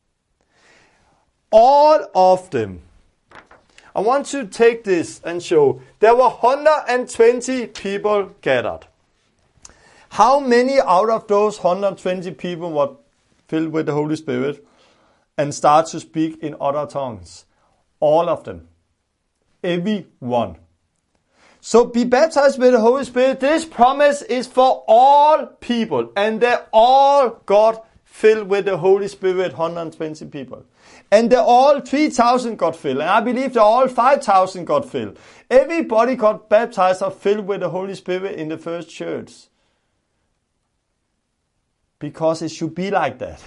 All of them. I want to take this and show. There were one hundred twenty people gathered. How many out of those one hundred twenty people were filled with the Holy Spirit and start to speak in other tongues? All of them. Every one. So be baptized with the Holy Spirit. This promise is for all people. And they all got filled with the Holy Spirit, one hundred twenty people. And they all three thousand got filled. And I believe they all five thousand got filled. Everybody got baptized or filled with the Holy Spirit in the first church. Because it should be like that.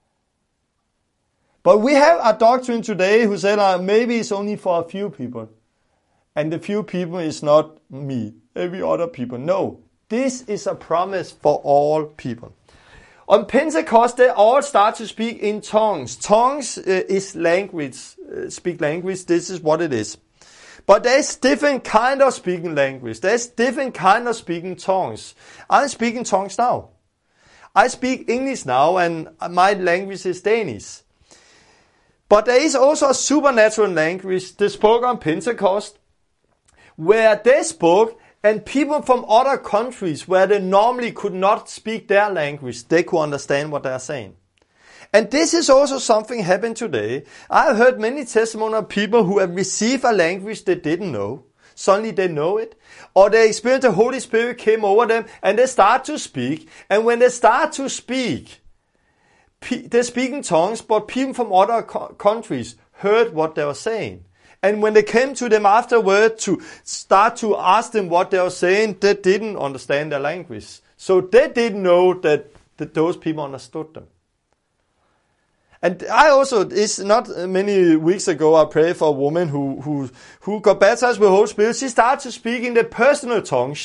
But we have a doctrine today who said uh, maybe it's only for a few people. And the few people is not me, every other people. No, this is a promise for all people. On Pentecost, they all start to speak in tongues. Tongues uh, is language, uh, speak language, this is what it is. But there's different kind of speaking language. There's different kind of speaking tongues. I'm speaking tongues now. I speak English now and my language is Danish. But there is also a supernatural language they spoke on Pentecost, where they spoke and people from other countries where they normally could not speak their language, they could understand what they are saying. And this is also something happening today. I've heard many testimonies of people who have received a language they didn't know. Suddenly they know it. Or they experience the Holy Spirit came over them and they start to speak. And when they start to speak, they speak in tongues, but people from other co- countries heard what they were saying. And when they came to them afterward to start to ask them what they were saying, they didn't understand their language. So they didn't know that, that those people understood them. And I also, it's not many weeks ago, I prayed for a woman who who who got baptized with the Holy Spirit. She started to speak in the personal tongue.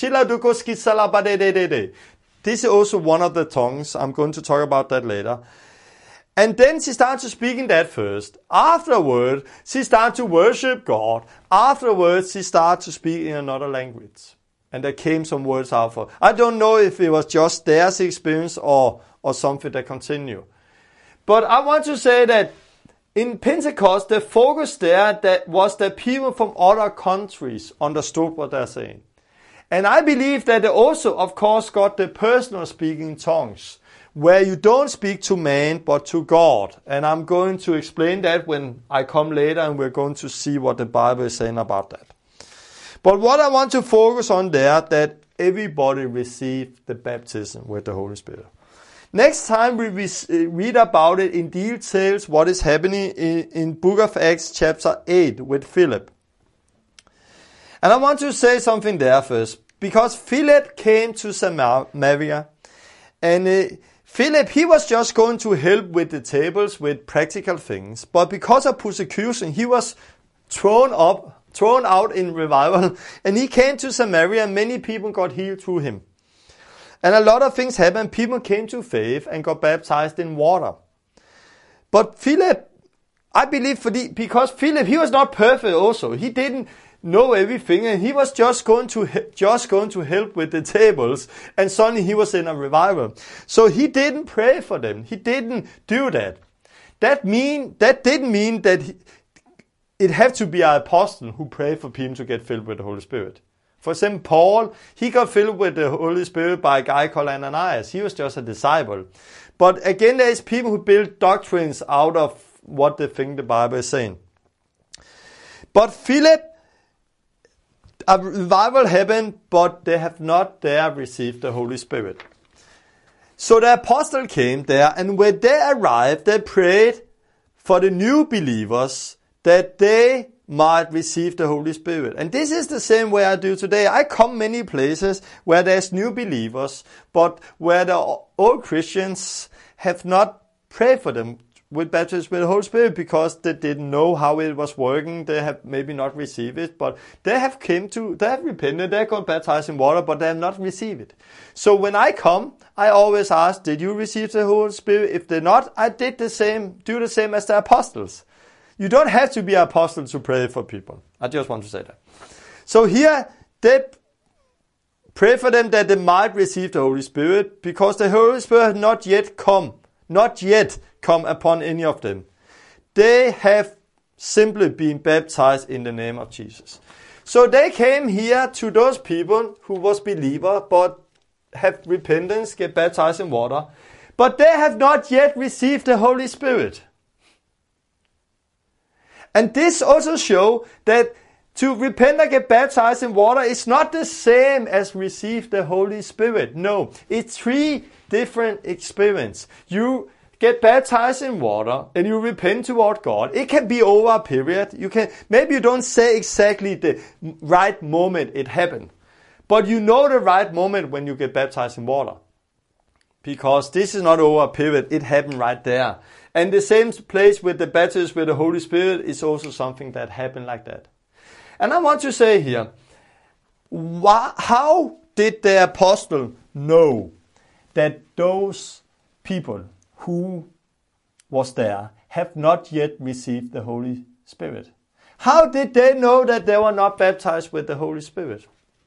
This is also one of the tongues. I'm going to talk about that later. And then she started to speak in that first. Afterwards, she started to worship God. Afterwards, she started to speak in another language. And there came some words out for. I don't know if it was just their experience or, or something that continued. But I want to say that in Pentecost, the focus there that was that people from other countries understood what they're saying. And I believe that they also, of course, got the personal speaking tongues, where you don't speak to man, but to God. And I'm going to explain that when I come later, and we're going to see what the Bible is saying about that. But what I want to focus on there, that everybody received the baptism with the Holy Spirit. Next time we read about it in details, what is happening in, in Book of Acts chapter eight with Philip. And I want to say something there first, because Philip came to Samaria, and uh, Philip, he was just going to help with the tables, with practical things, but because of persecution, he was thrown up, thrown out in revival, and he came to Samaria, and many people got healed through him. And a lot of things happened. People came to faith and got baptized in water. But Philip, I believe, for the, because Philip, he was not perfect also. He didn't know everything, and he was just going to just going to help with the tables, and suddenly he was in a revival. So he didn't pray for them. He didn't do that. That mean that didn't mean that he, it had to be an apostle who prayed for people to get filled with the Holy Spirit. For example, Paul, he got filled with the Holy Spirit by a guy called Ananias. He was just a disciple. But again, there is people who build doctrines out of what they think the Bible is saying. But Philip, a revival happened, but they have not there received the Holy Spirit. So the apostle came there, and when they arrived, they prayed for the new believers that they might receive the Holy Spirit. And this is the same way I do today. I come many places where there's new believers, but where the old Christians have not prayed for them with baptism with the Holy Spirit because they didn't know how it was working. They have maybe not received it, but they have came to, they have repented, they got baptized in water, but they have not received it. So when I come, I always ask, did you receive the Holy Spirit? If they're not, I did the same, do the same as the apostles. You don't have to be an apostle to pray for people. I just want to say that. So here, they pray for them that they might receive the Holy Spirit, because the Holy Spirit has not yet come, not yet come upon any of them. They have simply been baptized in the name of Jesus. So they came here to those people who was believer, but have repentance, get baptized in water, but they have not yet received the Holy Spirit. And this also shows that to repent and get baptized in water is not the same as receive the Holy Spirit. No, it's three different experiences. You get baptized in water and you repent toward God. It can be over a period. You can maybe you don't say exactly the right moment it happened, but you know the right moment when you get baptized in water. Because this is not over a period, it happened right there. And the same place with the baptism with the Holy Spirit is also something that happened like that. And I want to say here, why, how did the apostle know that those people who was there have not yet received the Holy Spirit? How did they know that they were not baptized with the Holy Spirit?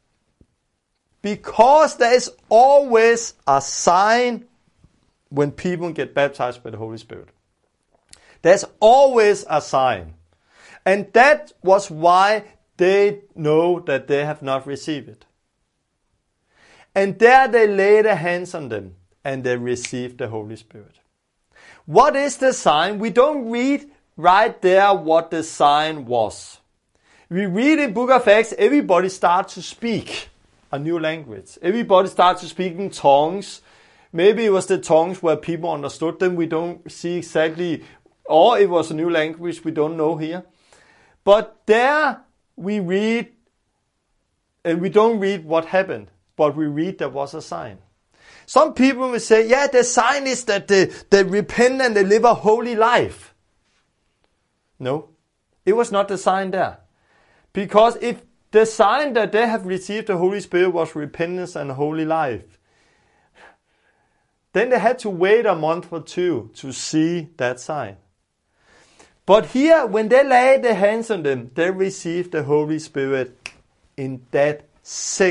Because there is always a sign when people get baptized with the Holy Spirit. There's always a sign. And that was why they know that they have not received it. And there they lay their hands on them and they receive the Holy Spirit. What is the sign? We don't read right there what the sign was. We read in Book of Acts, everybody starts to speak a new language. Everybody starts to speak in tongues. Maybe it was the tongues where people understood them. We don't see exactly, or it was a new language we don't know here. But there we read, and we don't read what happened, but we read there was a sign. Some people will say, yeah, the sign is that they, they repent and they live a holy life. No, it was not the sign there. Because if the sign that they have received the Holy Spirit was repentance and a holy life, then they had to wait a month or two to see that sign. But here, when they laid their hands on them, they received the Holy Spirit in that second.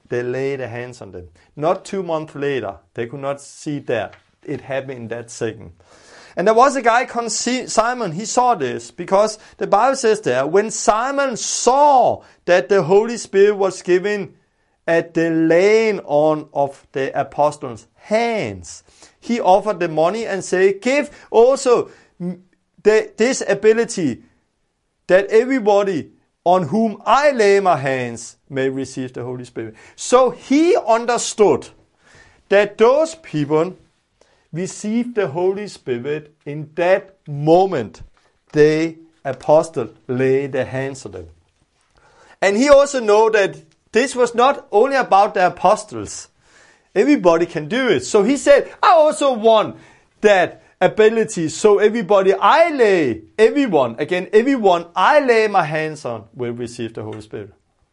they laid their hands on them. Not two months later. They could not see that. It happened in that second. And there was a guy called Simon. He saw this because the Bible says there, when Simon saw that the Holy Spirit was given at the laying on of the apostles' hands, he offered the money and said, give also the, this ability that everybody on whom I lay my hands may receive the Holy Spirit. So he understood that those people received the Holy Spirit in that moment the apostle laid their hands on them. And he also know that this was not only about the apostles. Everybody can do it. So he said, I also want that ability. So everybody I lay, everyone, again, everyone I lay my hands on will receive the Holy Spirit.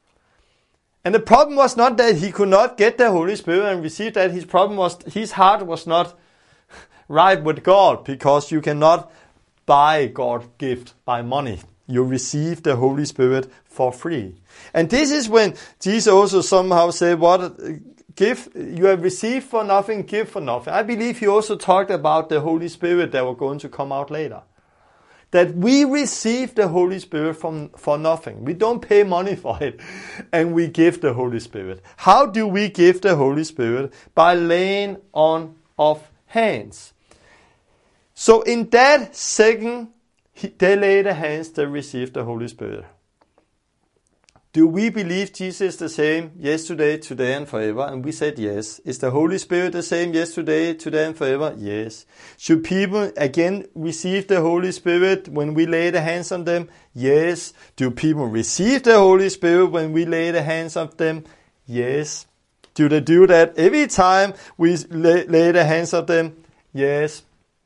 And the problem was not that he could not get the Holy Spirit and receive that. His problem was his heart was not right with God, because you cannot buy God's gift by money. You receive the Holy Spirit for free. And this is when Jesus also somehow said, what give you have received for nothing, give for nothing. I believe he also talked about the Holy Spirit that were going to come out later. That we receive the Holy Spirit from, for nothing. We don't pay money for it. And we give the Holy Spirit. How do we give the Holy Spirit? By laying on of hands. So in that second, they lay the hands, they receive the Holy Spirit. Do we believe Jesus is the same yesterday, today, and forever? And we said yes. Is the Holy Spirit the same yesterday, today, and forever? Yes. Should people again receive the Holy Spirit when we lay the hands on them? Yes. Do people receive the Holy Spirit when we lay the hands on them? Yes. Do they do that every time we lay, lay the hands on them? Yes.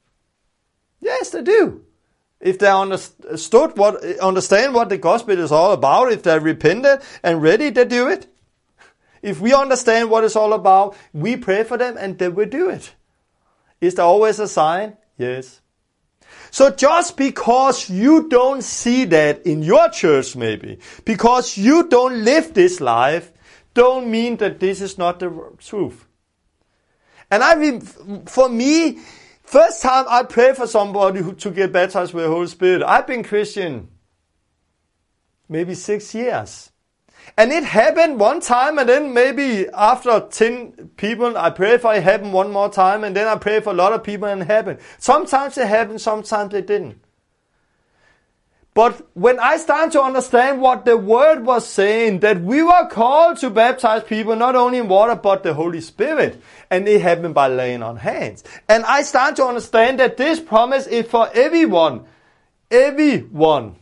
Yes, they do. If they understood what, understand what the gospel is all about, if they're repentant and ready, they do it. If we understand what it's all about, we pray for them and they will do it. Is there always a sign? Yes. So just because you don't see that in your church maybe, because you don't live this life, don't mean that this is not the truth. And I mean, for me, first time I pray for somebody who, to get baptized with the Holy Spirit, I've been Christian maybe six years. And it happened one time, and then maybe after ten people I pray for, it happened one more time, and then I pray for a lot of people and it happened. Sometimes it happened, sometimes it didn't. But when I started to understand what the word was saying, that we were called to baptize people not only in water but the Holy Spirit, and it happened by laying on hands. And I started to understand that this promise is for everyone. Everyone.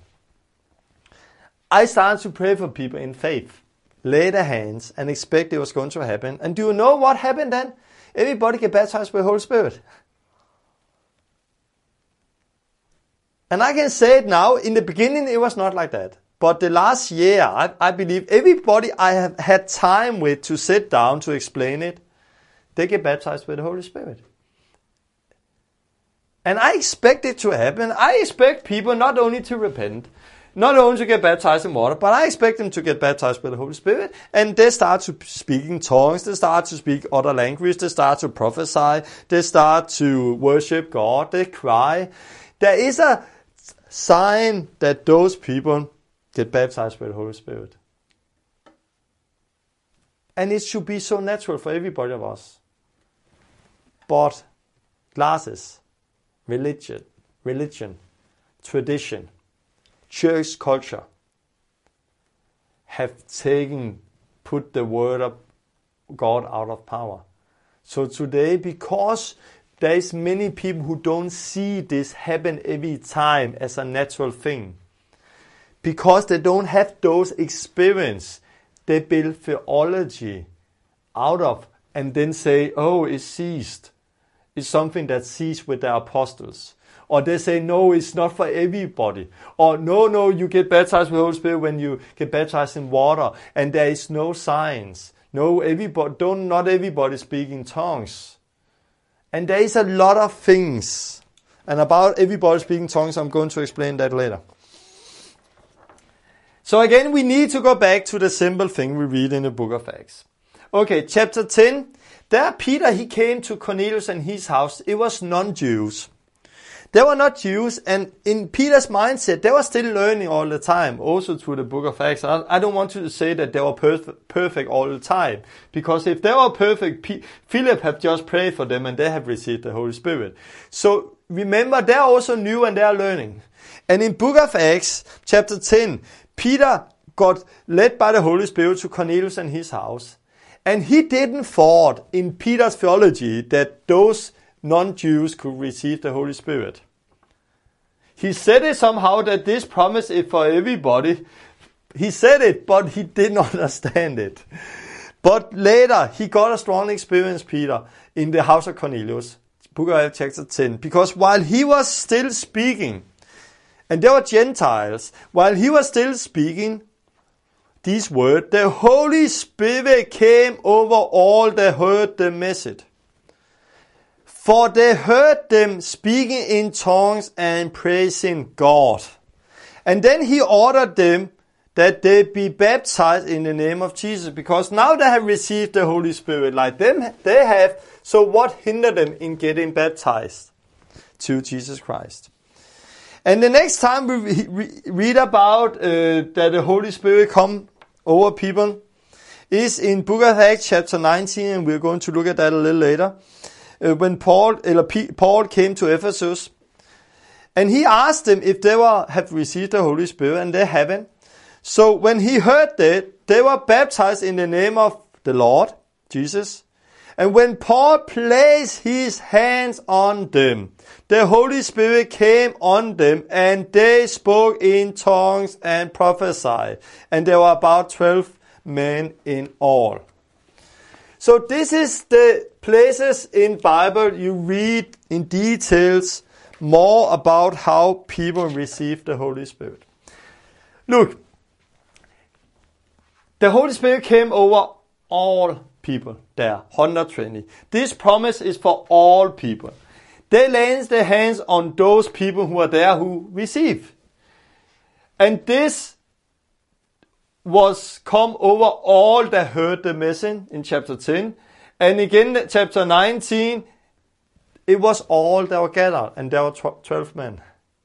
I started to pray for people in faith, lay their hands and expect it was going to happen. And do you know what happened then? Everybody get baptized with the Holy Spirit. And I can say it now, in the beginning it was not like that. But the last year, I, I believe everybody I have had time with to sit down to explain it, they get baptized with the Holy Spirit. And I expect it to happen. I expect people not only to repent, not only to get baptized in water, but I expect them to get baptized with the Holy Spirit. And they start to speak in tongues, they start to speak other language, they start to prophesy, they start to worship God, they cry. There is a sign that those people get baptized with the Holy Spirit. And it should be so natural for everybody of us. But classes, religion, religion, tradition, church culture have taken, put the word of God out of power. So today, because there is many people who don't see this happen every time as a natural thing, because they don't have those experience, they build theology out of and then say, oh, it ceased. It's something that ceased with the apostles. Or they say, no, it's not for everybody. Or no, no, you get baptized with the Holy Spirit when you get baptized in water, and there is no signs. No, everybody, don't, not everybody speak in tongues. And there is a lot of things. And about everybody speaking tongues, I'm going to explain that later. So again, we need to go back to the simple thing we read in the book of Acts. Okay, chapter ten. There Peter, he came to Cornelius and his house. It was non-Jews. They were not Jews, and in Peter's mindset, they were still learning all the time, also through the book of Acts. I don't want to say that they were perf- perfect all the time, because if they were perfect, P- Philip had just prayed for them and they have received the Holy Spirit. So remember, they're also new and they're learning. And in book of Acts, chapter ten, Peter got led by the Holy Spirit to Cornelius and his house. And he didn't thought in Peter's theology that those non-Jews could receive the Holy Spirit. He said it somehow that this promise is for everybody. He said it, but he didn't understand it. But later, he got a strong experience, Peter, in the house of Cornelius, book of Acts chapter ten. Because while he was still speaking, and they were Gentiles, while he was still speaking these words, the Holy Spirit came over all that heard the message. For they heard them speaking in tongues and praising God. And then he ordered them that they be baptized in the name of Jesus. Because now they have received the Holy Spirit like them, they have. So what hindered them in getting baptized to Jesus Christ? And the next time we re- read about uh, that the Holy Spirit come over people is in book of Acts chapter nineteen, and we're going to look at that a little later. Uh, when Paul, eller P- Paul came to Ephesus, and he asked them if they were have received the Holy Spirit, and they haven't. So when he heard that, they were baptized in the name of the Lord Jesus. And when Paul placed his hands on them, the Holy Spirit came on them, and they spoke in tongues and prophesied. And there were about twelve men in all. So this is the places in Bible you read in details more about how people receive the Holy Spirit. Look, the Holy Spirit came over all people there, one hundred twenty. This promise is for all people. They laid their hands on those people who are there who receive. And this was come over all that heard the message in chapter ten. And again, chapter nineteen, it was all that were gathered, and there were twelve men.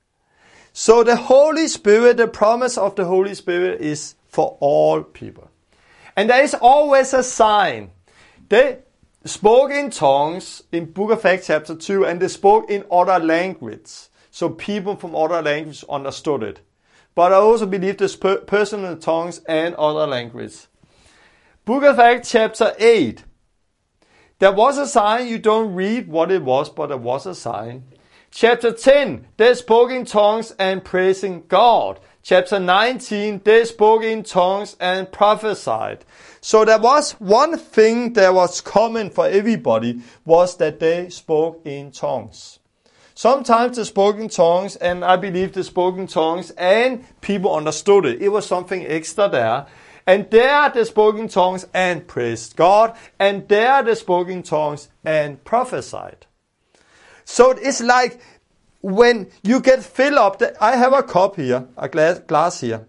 So the Holy Spirit, the promise of the Holy Spirit is for all people. And there is always a sign. They spoke in tongues in book of Acts chapter two, and they spoke in other language. So people from other languages understood it. But I also believe there's per- personal tongues and other languages. Book of Acts chapter eight. There was a sign, you don't read what it was, but there was a sign. Chapter ten, they spoke in tongues and praising God. Chapter nineteen, they spoke in tongues and prophesied. So there was one thing that was common for everybody, was that they spoke in tongues. Sometimes they spoke in tongues, and I believe they spoke in tongues, and people understood it. It was something extra there. And there they spoke in tongues and praised God, and there they spoke in tongues and prophesied. So it's like when you get filled up, I have a cup here, a glass, glass here.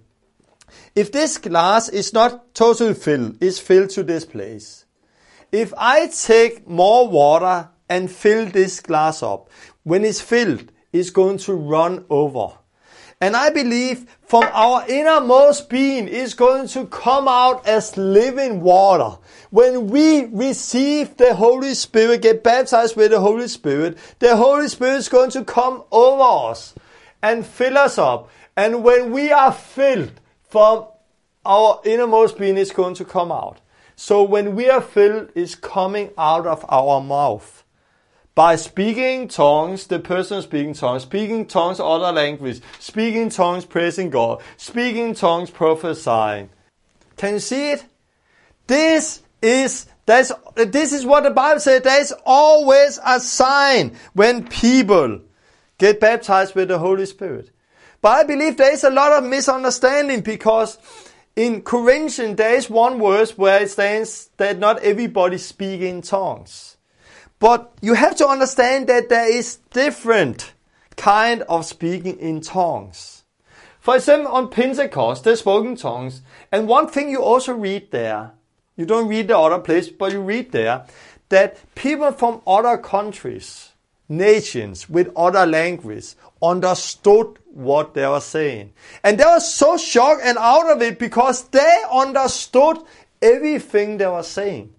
If this glass is not totally filled, it's filled to this place. If I take more water and fill this glass up, when it's filled, it's going to run over. And I believe from our innermost being is going to come out as living water. When we receive the Holy Spirit, get baptized with the Holy Spirit, the Holy Spirit is going to come over us and fill us up. And when we are filled, from our innermost being is going to come out. So when we are filled, it's coming out of our mouth. By speaking tongues, the person speaking tongues, speaking tongues, other language, speaking tongues, praising God, speaking tongues, prophesying. Can you see it? This is that's this is what the Bible says. There is always a sign when people get baptized with the Holy Spirit. But I believe there is a lot of misunderstanding, because in Corinthians there is one verse where it stands that not everybody speaks in tongues. But you have to understand that there is different kind of speaking in tongues. For example, on Pentecost, they spoke in tongues. And one thing you also read there, you don't read the other place, but you read there that people from other countries, nations with other languages understood what they were saying. And they were so shocked and out of it because they understood everything they were saying.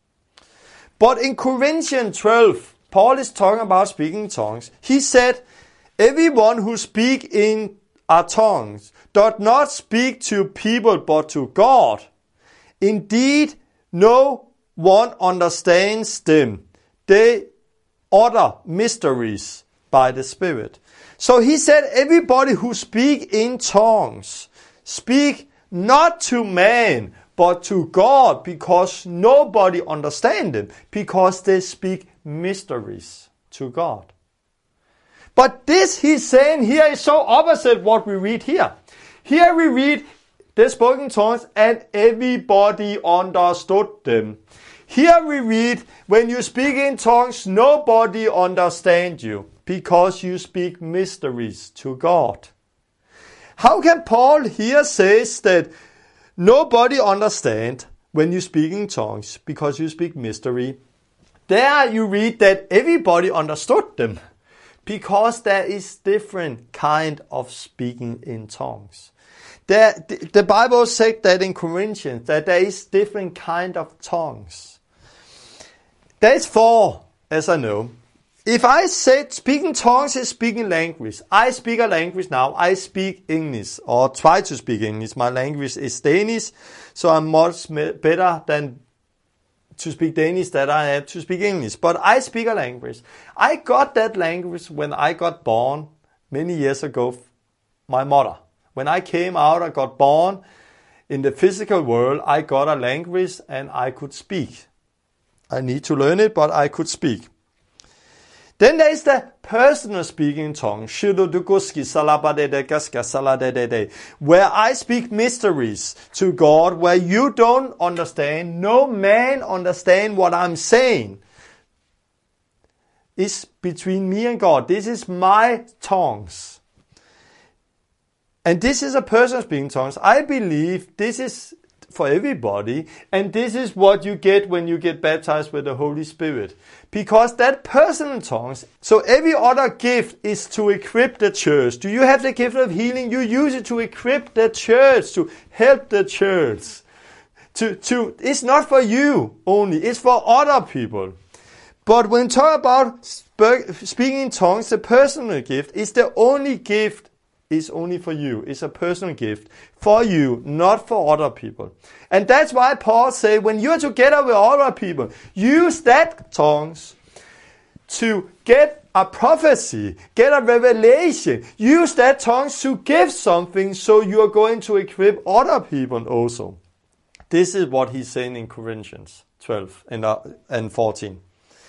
But in Corinthians twelve, Paul is talking about speaking in tongues. He said, everyone who speaks in a tongues does not speak to people but to God. Indeed, no one understands them. They utter mysteries by the Spirit. So he said, everybody who speak in tongues, speak not to man, but to God, because nobody understands them, because they speak mysteries to God. But this he's saying here is so opposite what we read here. Here we read, they spoke in tongues and everybody understood them. Here we read, when you speak in tongues, nobody understands you, because you speak mysteries to God. How can Paul here say that nobody understands when you speak in tongues, because you speak mystery? There you read that everybody understood them, because there is different kind of speaking in tongues. There, the, the Bible said that in Corinthians, that there is different kind of tongues. There is four, as I know. If I said speaking tongues is speaking language, I speak a language now, I speak English, or try to speak English. My language is Danish, so I'm much better than to speak Danish than I am to speak English. But I speak a language. I got that language when I got born many years ago, my mother. When I came out, I got born in the physical world, I got a language and I could speak. I need to learn it, but I could speak. Then there is the personal speaking in tongues, where I speak mysteries to God, where you don't understand, no man understand what I'm saying. It's between me and God. This is my tongues. And this is a personal speaking tongues. I believe this is for everybody, and this is what you get when you get baptized with the Holy Spirit. Because that personal tongues, so every other gift is to equip the church. Do you have the gift of healing? You use it to equip the church, to help the church. To, to, it's not for you only, it's for other people. But when we talk about speaking in tongues, the personal gift is the only gift is only for you. It's a personal gift for you, not for other people. And that's why Paul says, when you're together with other people, use that tongues to get a prophecy, get a revelation. Use that tongues to give something, so you are going to equip other people also. This is what he's saying in Corinthians twelve and, uh, and fourteen.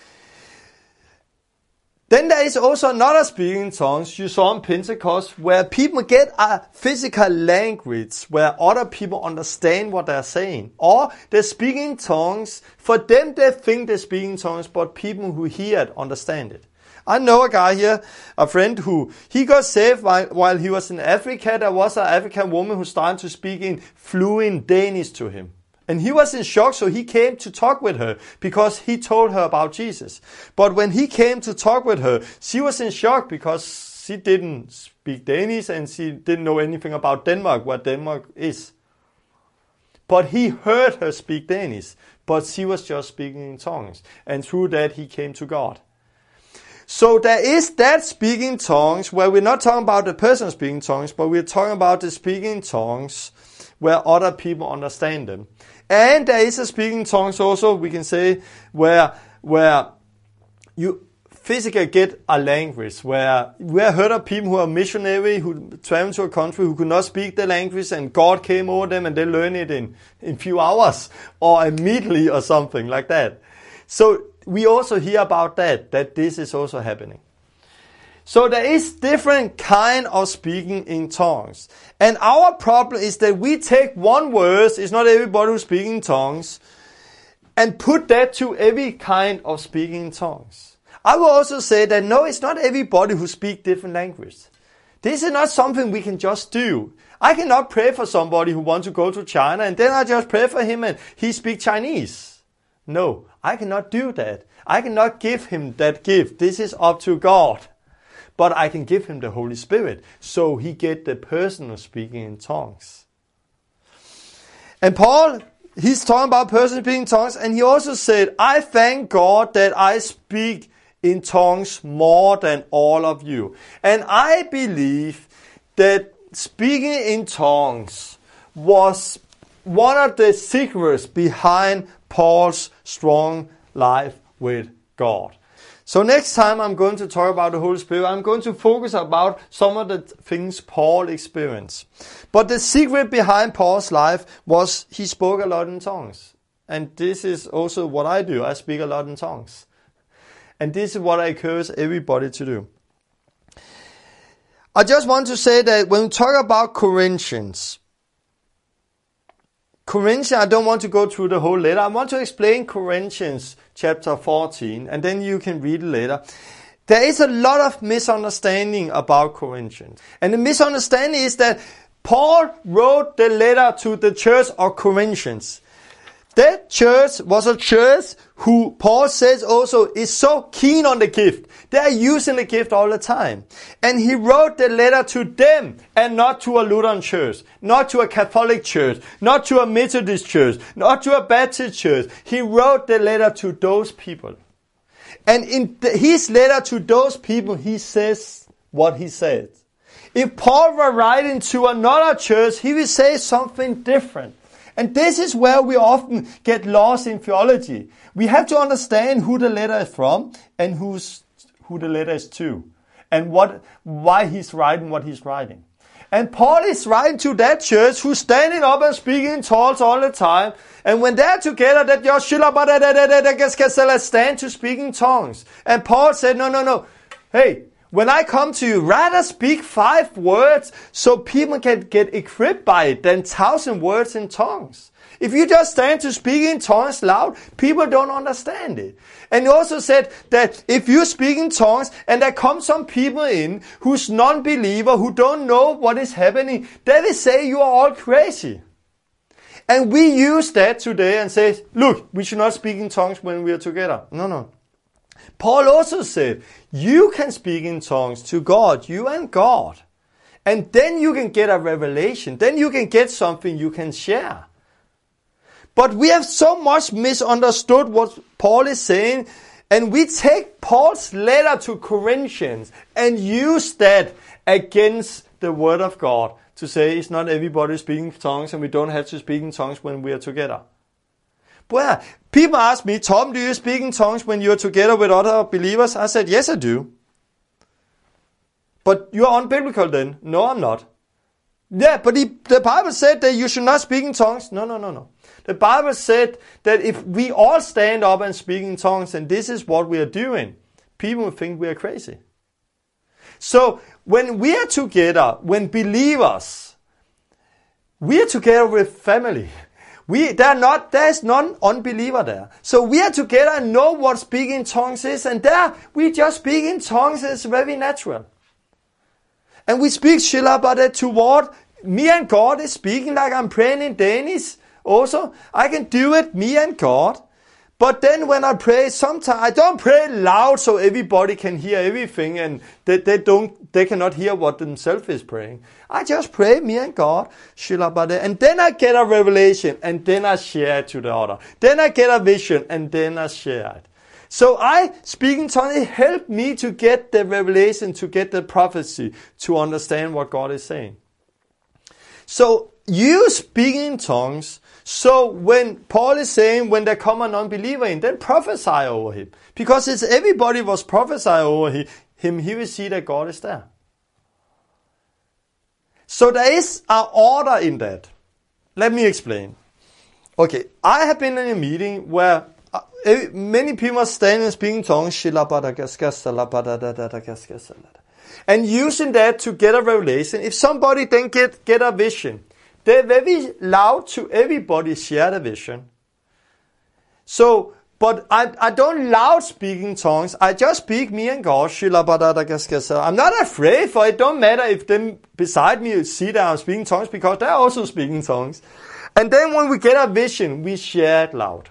Then there is also another speaking in tongues you saw on Pentecost, where people get a physical language where other people understand what they're saying. Or they speak in tongues, for them they think they speak in tongues, but people who hear it understand it. I know a guy here, a friend who, he got saved while, while he was in Africa. There was an African woman who started to speak in fluent Danish to him. And he was in shock, so he came to talk with her because he told her about Jesus. But when he came to talk with her, she was in shock because she didn't speak Danish and she didn't know anything about Denmark, where Denmark is. But he heard her speak Danish, but she was just speaking in tongues. And through that, he came to God. So there is that speaking tongues where we're not talking about the person speaking tongues, but we're talking about the speaking tongues where other people understand them. And there is a speaking tongues also, we can say, where where you physically get a language, where we have heard of people who are missionary, who travel to a country who could not speak the language, and God came over them and they learned it in in few hours or immediately or something like that. So we also hear about that, that this is also happening. So there is different kind of speaking in tongues. And our problem is that we take one word, it's not everybody who's speaking in tongues, and put that to every kind of speaking in tongues. I will also say that no, it's not everybody who speaks different languages. This is not something we can just do. I cannot pray for somebody who wants to go to China and then I just pray for him and he speaks Chinese. No, I cannot do that. I cannot give him that gift. This is up to God. But I can give him the Holy Spirit so he get the personal speaking in tongues. And Paul, he's talking about personal speaking in tongues, and he also said, I thank God that I speak in tongues more than all of you. And I believe that speaking in tongues was one of the secrets behind Paul's strong life with God. So next time I'm going to talk about the Holy Spirit, I'm going to focus about some of the things Paul experienced. But the secret behind Paul's life was he spoke a lot in tongues. And this is also what I do. I speak a lot in tongues. And this is what I encourage everybody to do. I just want to say that when we talk about Corinthians, Corinthians, I don't want to go through the whole letter. I want to explain Corinthians chapter fourteen, and then you can read it later. There is a lot of misunderstanding about Corinthians. And the misunderstanding is that Paul wrote the letter to the church of Corinthians. That church was a church who Paul says also is so keen on the gift. They are using the gift all the time. And he wrote the letter to them and not to a Lutheran church, not to a Catholic church, not to a Methodist church, not to a Baptist church. He wrote the letter to those people. And in the, his letter to those people, he says what he said. If Paul were writing to another church, he would say something different. And this is where we often get lost in theology. We have to understand who the letter is from and who's, who the letter is to. And what, why he's writing what he's writing. And Paul is writing to that church who's standing up and speaking in tongues all the time. And when they're together, that just stand to speak in tongues. And Paul said, no, no, no. Hey, when I come to you, rather speak five words so people can get equipped by it than thousand words in tongues. If you just stand to speak in tongues loud, people don't understand it. And he also said that if you speak in tongues and there come some people in who's non-believer, who don't know what is happening, they will say you are all crazy. And we use that today and say, look, we should not speak in tongues when we are together. No, no. Paul also said, you can speak in tongues to God, you and God. And then you can get a revelation. Then you can get something you can share. But we have so much misunderstood what Paul is saying. And we take Paul's letter to Corinthians and use that against the word of God. To say it's not everybody speaking in tongues and we don't have to speak in tongues when we are together. Well, people ask me, Tom, do you speak in tongues when you're together with other believers? I said, yes, I do. But you're unbiblical then. No, I'm not. Yeah, but the, the Bible said that you should not speak in tongues. No, no, no, no. The Bible said that if we all stand up and speak in tongues and this is what we are doing, people will think we are crazy. So when we are together, when believers, we are together with family. We, they're not, there's none unbeliever there. So we are together and know what speaking in tongues is. And there, we just speak in tongues. It's very natural. And we speak shilabada toward me and God is speaking like I'm praying in Danish. Also, I can do it, me and God. But then when I pray, sometimes I don't pray loud so everybody can hear everything and they, they don't, they cannot hear what themselves is praying. I just pray me and God, and then I get a revelation and then I share it to the other. Then I get a vision and then I share it. So I speak in tongues, it helped me to get the revelation, to get the prophecy, to understand what God is saying. So you speak in tongues. So when Paul is saying, when there come a non-believer in, then prophesy over him. Because if everybody was prophesying over him, he will see that God is there. So there is an order in that. Let me explain. Okay, I have been in a meeting where many people are standing and speaking tongues. And using that to get a revelation. If somebody then get, get a vision, they're very loud to everybody share the vision. So But I, I don't loud speaking tongues. I just speak me and God. I'm not afraid, for it don't matter if them beside me see that I'm speaking tongues, because they're also speaking tongues. And then when we get a vision, we share it loud.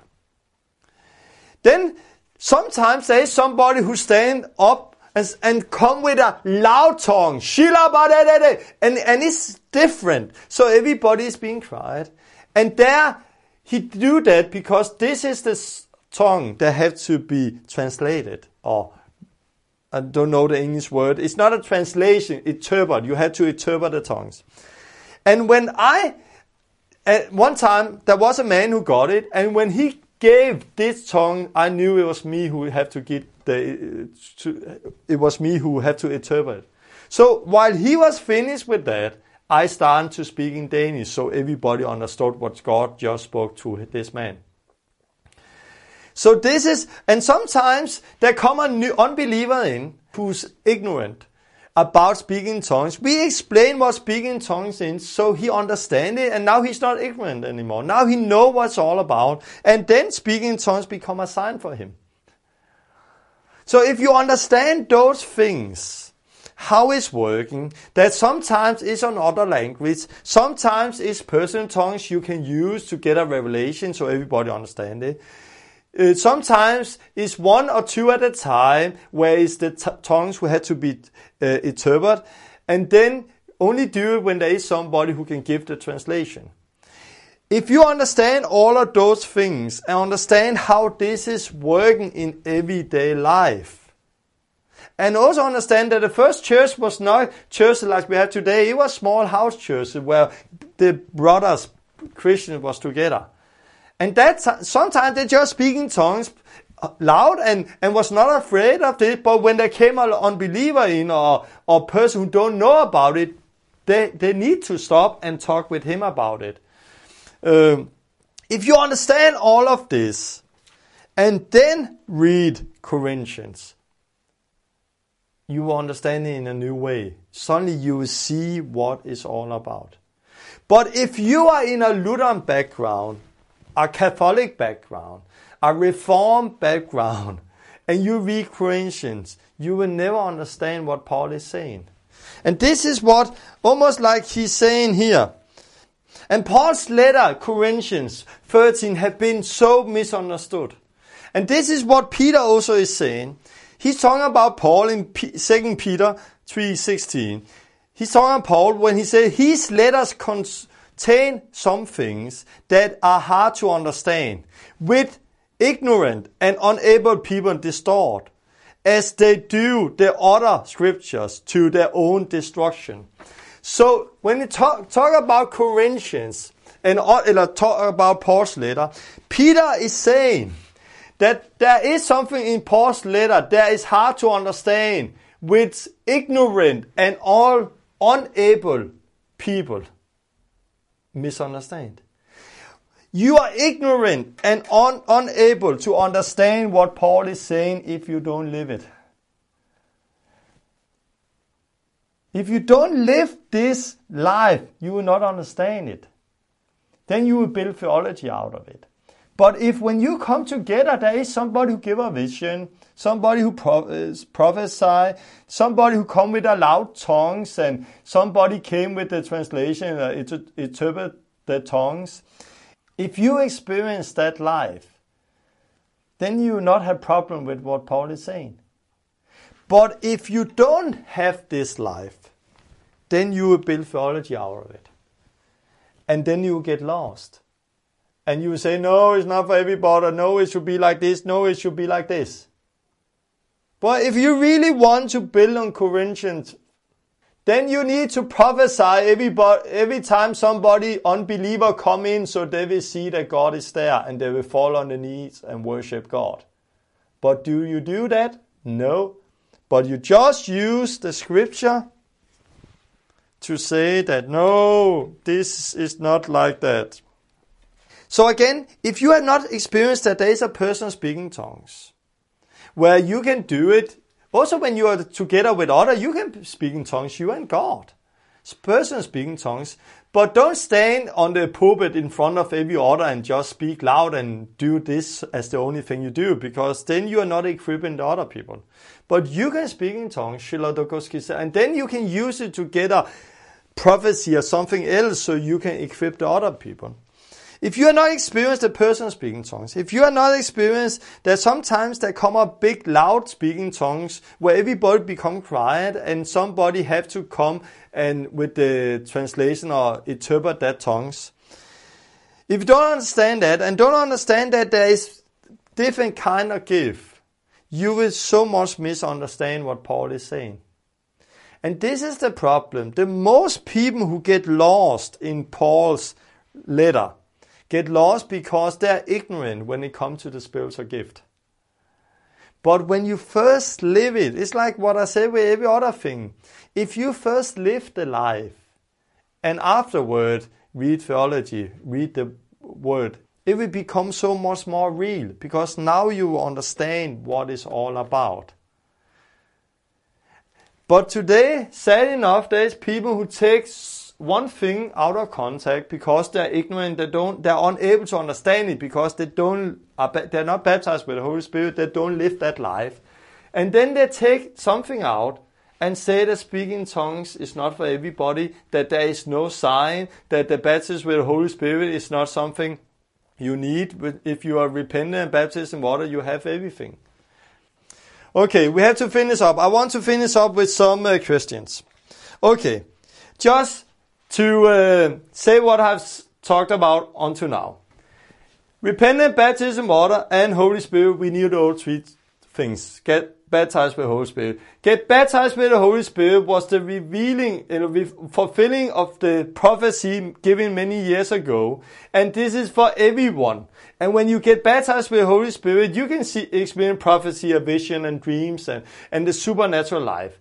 Then sometimes there is somebody who stand up and, and come with a loud tongue. And, and it's different. So everybody is being quiet. And there he do that because this is the tongue that have to be translated, or I don't know the English word. It's not a translation, interpret. You have to interpret the tongues. And when I, at one time, there was a man who got it, and when he gave this tongue, I knew it was me who had to get the, to, it was me who had to interpret. So while he was finished with that, I started to speak in Danish, so everybody understood what God just spoke to this man. So this is, and sometimes there come a new unbeliever in who's ignorant about speaking tongues. We explain what speaking tongues is, so he understands it, and now he's not ignorant anymore. Now he knows what it's all about, and then speaking tongues become a sign for him. So if you understand those things, how it's working, that sometimes it's another language, sometimes it's personal tongues you can use to get a revelation so everybody understands it. Uh, sometimes it's one or two at a time, where it's the t- tongues who had to be uh, interpreted, and then only do it when there is somebody who can give the translation. If you understand all of those things and understand how this is working in everyday life, and also understand that the first church was not churches like we have today, it was small house churches where the brothers, Christians, was together. And that sometimes they just speak in tongues loud and, and was not afraid of it. But when there came an unbeliever in, or or person who don't know about it, they, they need to stop and talk with him about it. Um, if you understand all of this and then read Corinthians, you will understand it in a new way. Suddenly you will see what it's all about. But if you are in a Lutheran background, a Catholic background, a Reformed background, and you read Corinthians, you will never understand what Paul is saying. And this is what, almost like he's saying here. And Paul's letter, Corinthians thirteen, have been so misunderstood. And this is what Peter also is saying. He's talking about Paul in Second Peter three sixteen. He's talking about Paul when he said his letters cons- contain some things that are hard to understand, with ignorant and unable people distort, as they do the other scriptures to their own destruction. So when you talk, talk about Corinthians and or talk about Paul's letter, Peter is saying that there is something in Paul's letter that is hard to understand, with ignorant and all unable people misunderstand. You are ignorant and un- unable to understand what Paul is saying if you don't live it. If you don't live this life, you will not understand it. Then you will build theology out of it. But if when you come together, there is somebody who give a vision, somebody who pro- prophesy, somebody who come with a loud tongues, and somebody came with the translation, uh, it, interpret the tongues. If you experience that life, then you will not have problem with what Paul is saying. But if you don't have this life, then you will build theology out of it. And then you will get lost. And you will say, no, it's not for everybody. No, it should be like this. No, it should be like this. But if you really want to build on Corinthians, then you need to prophesy everybody, every time somebody, unbeliever, come in, so they will see that God is there and they will fall on their knees and worship God. But do you do that? No. But you just use the scripture to say that, no, this is not like that. So again, if you have not experienced that there is a person speaking tongues, where you can do it, also when you are together with others, you can speak in tongues, you and God. It's person speaking tongues. But don't stand on the pulpit in front of every other and just speak loud and do this as the only thing you do, because then you are not equipping the other people. But you can speak in tongues, and then you can use it to get a prophecy or something else so you can equip the other people. If you are not experienced a person speaking tongues, if you are not experienced that sometimes there come a big loud speaking tongues where everybody become quiet and somebody have to come and with the translation or interpret that tongues. If you don't understand that and don't understand that there is different kind of gift, you will so much misunderstand what Paul is saying. And this is the problem. The most people who get lost in Paul's letter get lost because they are ignorant when it comes to the spiritual gift. But when you first live it, it's like what I say with every other thing. If you first live the life and afterward read theology, read the word, it will become so much more real because now you understand what it's all about. But today, sad enough, there's people who take one thing out of context because they're ignorant, they don't, they're unable to understand it because they don't, they're not baptized with the Holy Spirit, they don't live that life. And then they take something out and say that speaking in tongues is not for everybody, that there is no sign, that the baptism with the Holy Spirit is not something you need. If you are repentant and baptized in water, you have everything. Okay, we have to finish up. I want to finish up with some uh, questions. Okay, just to uh, say what I've talked about until now. Repentant, baptism, water, and Holy Spirit, we need all three things. Get baptized with the Holy Spirit. Get baptized with the Holy Spirit was the revealing, uh, fulfilling of the prophecy given many years ago. And this is for everyone. And when you get baptized with the Holy Spirit, you can see, experience prophecy, a vision, and dreams, and, and the supernatural life.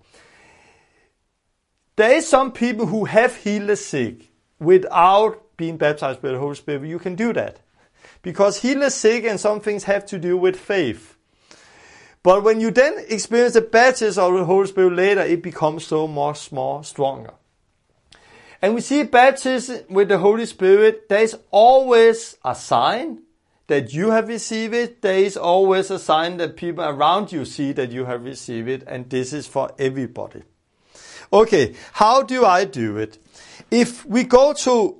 There is some people who have healed the sick without being baptized with the Holy Spirit. You can do that. Because heal the sick and some things have to do with faith. But when you then experience the baptism of the Holy Spirit later, it becomes so much more stronger. And we see baptism with the Holy Spirit, there is always a sign that you have received it. There is always a sign that people around you see that you have received it. And this is for everybody. Okay, how do I do it? If we go to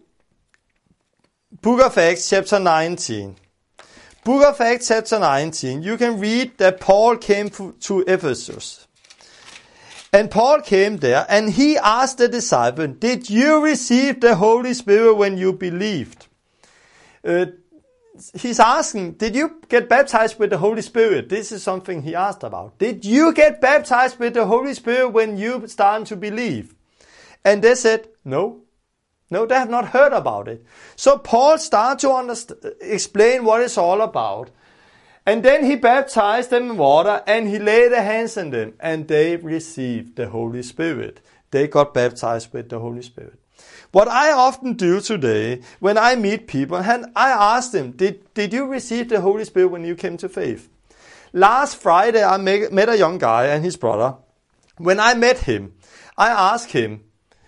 Book of Acts chapter nineteen. Book of Acts chapter nineteen, you can read that Paul came to Ephesus. And Paul came there and he asked the disciple, did you receive the Holy Spirit when you believed? Uh, he's asking, did you get baptized with the Holy Spirit? This is something he asked about. Did you get baptized with the Holy Spirit when you started to believe? And they said, no. No, they have not heard about it. So Paul started to understand, explain what it's all about. And then he baptized them in water and he laid the hands on them and they received the Holy Spirit. They got baptized with the Holy Spirit. What I often do today when I meet people, and I ask them, did, did you receive the Holy Spirit when you came to faith? Last Friday I met a young guy and his brother. When I met him, I asked him,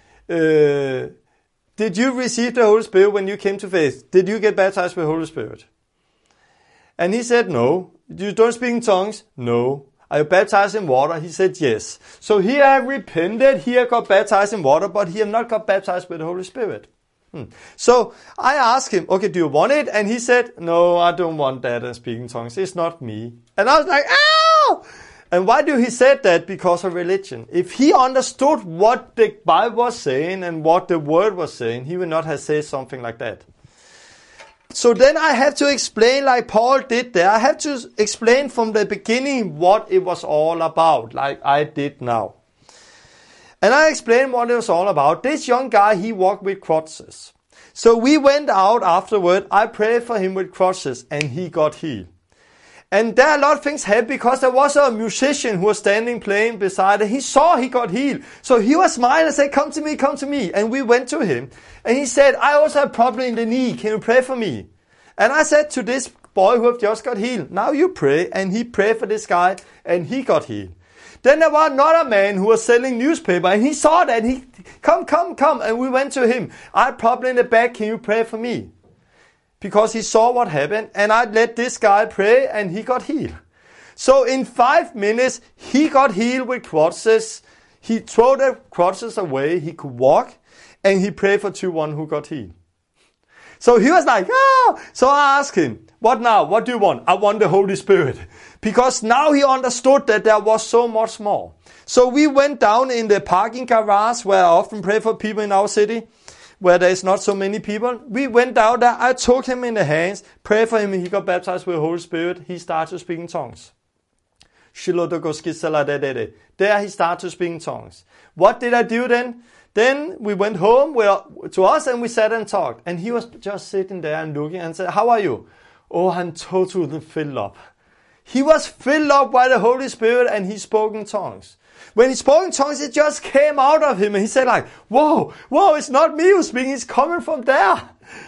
uh, did you receive the Holy Spirit when you came to faith? Did you get baptized with the Holy Spirit? And he said, no. You don't speak in tongues? No. Are you baptized in water? He said, yes. So he have repented, he have got baptized in water, but he have not got baptized with the Holy Spirit. Hmm. So I asked him, okay, do you want it? And he said, no, I don't want that and speak in tongues. It's not me. And I was like, ow! And why do he say that? Because of religion. If he understood what the Bible was saying and what the word was saying, he would not have said something like that. So then I have to explain like Paul did there. I have to explain from the beginning what it was all about, like I did now. And I explained what it was all about. This young guy, he walked with crutches. So we went out afterward. I prayed for him with crutches and he got healed. And there are a lot of things happened because there was a musician who was standing playing beside him. He saw he got healed. So he was smiling and said, come to me, come to me. And we went to him. And he said, I also have a problem in the knee. Can you pray for me? And I said to this boy who have just got healed, now you pray. And he prayed for this guy and he got healed. Then there was another man who was selling newspaper, and he saw that. He, come, come, come. And we went to him. I had a problem in the back. Can you pray for me? Because he saw what happened, and I let this guy pray, and he got healed. So in five minutes, he got healed with crutches. He threw the crutches away. He could walk, and he prayed for two one who got healed. So he was like, oh! So I asked him, what now? What do you want? I want the Holy Spirit. Because now he understood that there was so much more. So we went down in the parking garage where I often pray for people in our city, where there's not so many people. We went down there. I took him in the hands, prayed for him, and he got baptized with the Holy Spirit. He started to speak in tongues. There he started to speak in tongues. What did I do then? Then we went home to us and we sat and talked. And he was just sitting there and looking and said, how are you? Oh, I'm totally filled up. He was filled up by the Holy Spirit and he spoke in tongues. When he spoke in tongues, it just came out of him. And he said like, whoa, whoa, it's not me who's speaking, it's coming from there.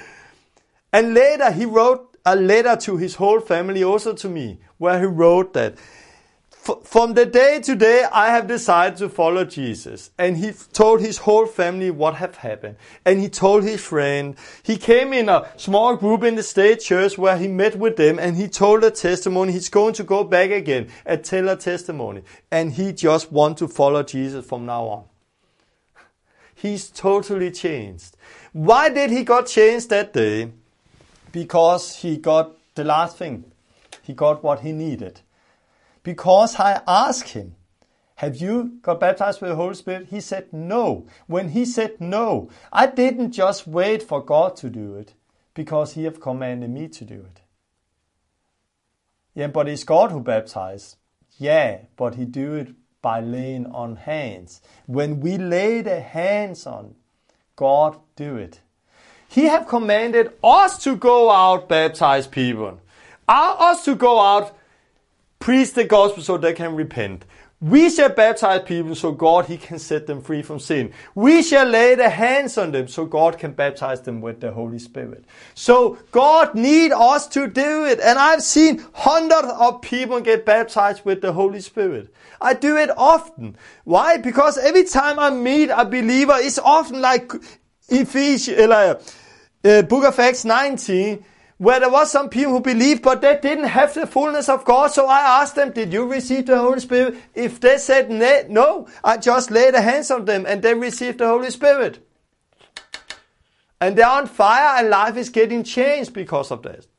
And later he wrote a letter to his whole family, also to me, where he wrote that, from the day to day, I have decided to follow Jesus. And he told his whole family what had happened. And he told his friend. He came in a small group in the state church where he met with them. And he told a testimony. He's going to go back again and tell a testimony. And he just wants to follow Jesus from now on. He's totally changed. Why did he got changed that day? Because he got the last thing. He got what he needed. Because I asked him, have you got baptized with the Holy Spirit? He said no. When he said no, I didn't just wait for God to do it, because he have commanded me to do it. Yeah, but it's God who baptizes. Yeah, but he do it by laying on hands. When we lay the hands on, God do it. He have commanded us to go out, baptize people. Us to go out, preach the gospel so they can repent. We shall baptize people so God, he can set them free from sin. We shall lay the hands on them so God can baptize them with the Holy Spirit. So God need us to do it. And I've seen hundreds of people get baptized with the Holy Spirit. I do it often. Why? Because every time I meet a believer, it's often like Ephesians, uh, uh, Book of Acts nineteen, where there was some people who believed, but they didn't have the fullness of God. So I asked them, did you receive the Holy Spirit? If they said no, I just laid the hands on them and they received the Holy Spirit. And they're on fire and life is getting changed because of that.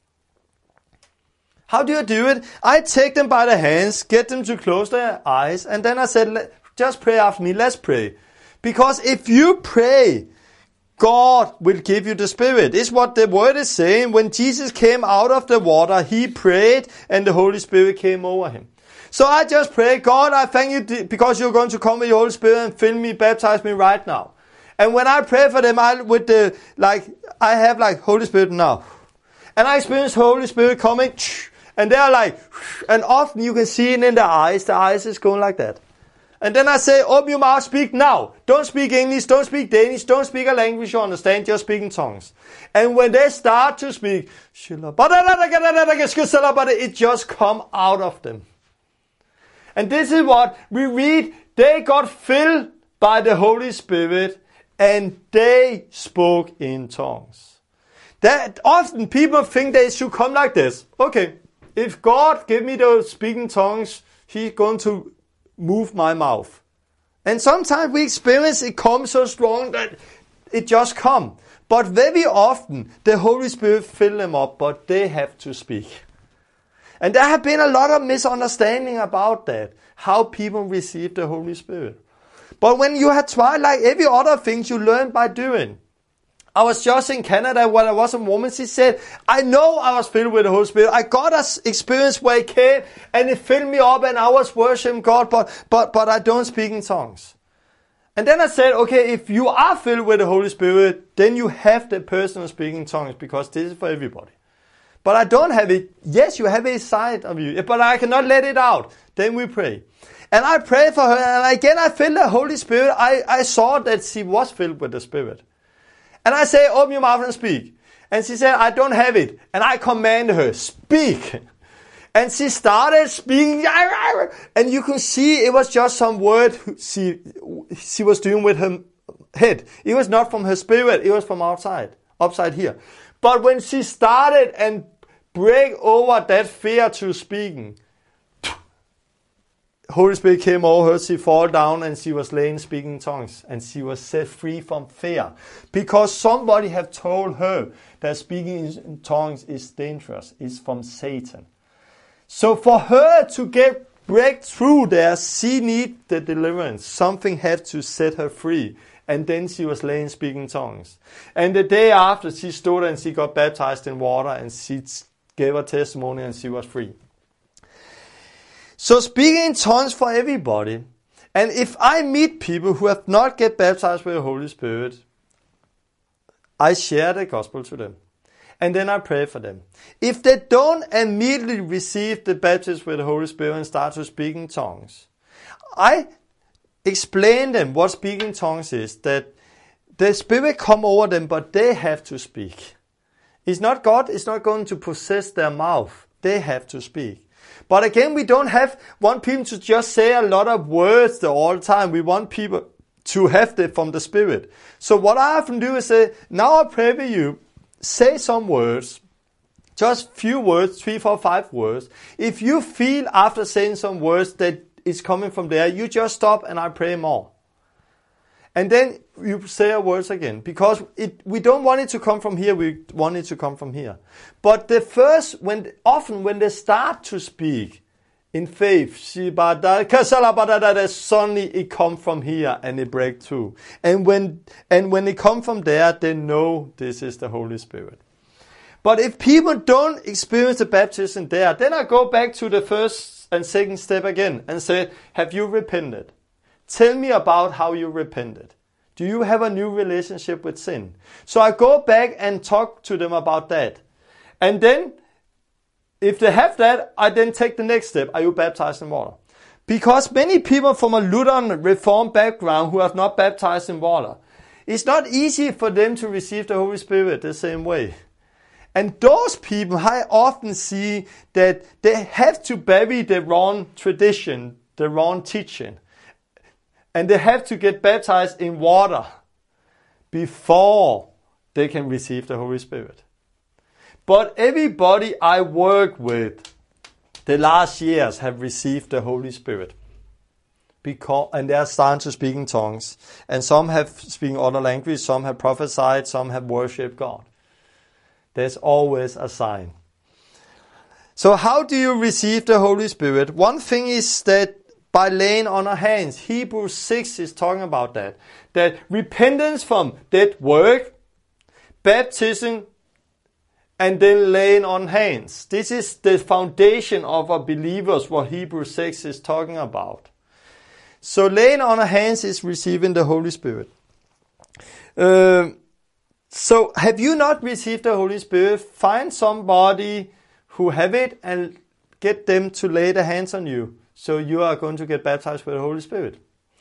How do you do it? I take them by the hands, get them to close their eyes, and then I said, just pray after me, let's pray. Because if you pray, God will give you the Spirit. It's what the word is saying. When Jesus came out of the water, he prayed and the Holy Spirit came over him. So I just pray, God, I thank you because you're going to come with your Holy Spirit and fill me, baptize me right now. And when I pray for them, I with the like I have like Holy Spirit now. And I experience Holy Spirit coming, and they're like, and often you can see it in the eyes, the eyes is going like that. And then I say, open your mouth, speak now. Don't speak English, don't speak Danish, don't speak a language you understand, just speak in tongues. And when they start to speak, it just come out of them. And this is what we read. They got filled by the Holy Spirit and they spoke in tongues. That often people think they should come like this. Okay, if God give me the speaking tongues, he's going to move my mouth. And sometimes we experience it comes so strong that it just comes. But very often the Holy Spirit fill them up, but they have to speak. And there have been a lot of misunderstanding about that, how people receive the Holy Spirit. But when you have tried like every other thing, you learn by doing. I was just in Canada where there was a woman, she said, I know I was filled with the Holy Spirit. I got an experience where it came and it filled me up and I was worshiping God, but, but, but I don't speak in tongues. And then I said, okay, if you are filled with the Holy Spirit, then you have the person speaking in tongues because this is for everybody. But I don't have it. Yes, you have a side of you, but I cannot let it out. Then we pray. And I prayed for her and again I felt the Holy Spirit. I, I saw that she was filled with the Spirit. And I say, open your mouth and speak. And she said, I don't have it. And I command her, speak. And she started speaking, and you can see it was just some word she, she was doing with her head. It was not from her spirit, it was from outside, upside here. But when she started and break over that fear to speaking, Holy Spirit came over her, she fall down and she was laying speaking in tongues. And she was set free from fear. Because somebody have told her that speaking in tongues is dangerous, it's from Satan. So for her to get break through there, she need the deliverance. Something had to set her free. And then she was laying speaking in tongues. And the day after she stood and she got baptized in water and she gave her testimony and she was free. So speaking in tongues for everybody. And if I meet people who have not get baptized with the Holy Spirit, I share the gospel to them. And then I pray for them. If they don't immediately receive the baptism with the Holy Spirit and start to speak in tongues, I explain them what speaking in tongues is. That the Spirit come over them, but they have to speak. It's not God, it's not going to possess their mouth. They have to speak. But again, we don't have want people to just say a lot of words all the time. We want people to have that from the Spirit. So what I often do is say, now I pray with you, say some words, just few words, three, four, five words. If you feel after saying some words that it's coming from there, you just stop and I pray more. And then you say your words again, because it, we don't want it to come from here, we want it to come from here. But the first, when often when they start to speak in faith, suddenly it comes from here and it breaks through. And when and when it comes from there, they know this is the Holy Spirit. But if people don't experience the baptism there, then I go back to the first and second step again and say, have you repented? Tell me about how you repented. Do you have a new relationship with sin? So I go back and talk to them about that. And then, if they have that, I then take the next step. Are you baptized in water? Because many people from a Lutheran Reformed background who have not baptized in water, it's not easy for them to receive the Holy Spirit the same way. And those people, I often see that they have to bury the wrong tradition, the wrong teaching. And they have to get baptized in water before they can receive the Holy Spirit. But everybody I work with the last years have received the Holy Spirit. Because, and they are starting to speak in tongues. And some have speaking other languages, some have prophesied, some have worshipped God. There's always a sign. So how do you receive the Holy Spirit? One thing is that by laying on our hands. Hebrews six is talking about that. That repentance from dead work, baptism, and then laying on hands. This is the foundation of our believers, what Hebrews six is talking about. So laying on our hands is receiving the Holy Spirit. Uh, so have you not received the Holy Spirit? Find somebody who have it and get them to lay their hands on you. So you are going to get baptized with the Holy Spirit.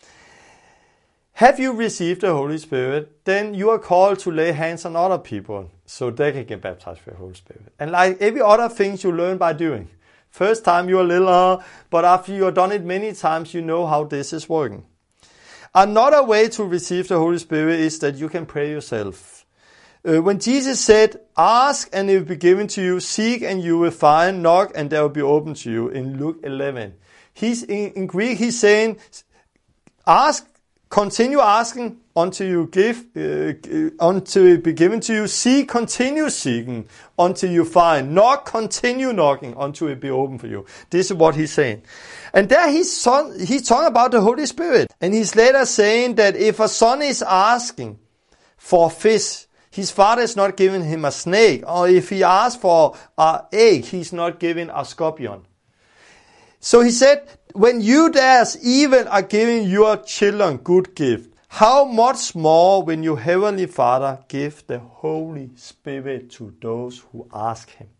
Have you received the Holy Spirit? Then you are called to lay hands on other people so they can get baptized with the Holy Spirit. And like every other thing you learn by doing. First time you're a little, uh, but after you have done it many times, you know how this is working. Another way to receive the Holy Spirit is that you can pray yourself. Uh, when Jesus said, ask and it will be given to you, seek and you will find, knock and there will be open to you in Luke eleven. He's in, in Greek, he's saying, ask, continue asking until you give, uh, until it be given to you. Seek, continue seeking until you find. Knock, continue knocking until it be open for you. This is what he's saying. And there he's, son, he's talking about the Holy Spirit. And he's later saying that if a son is asking for a fish, his father is not giving him a snake. Or if he asks for an egg, he's not giving a scorpion. So he said, when you that's even are giving your children good gift, how much more when your heavenly Father give the Holy Spirit to those who ask him?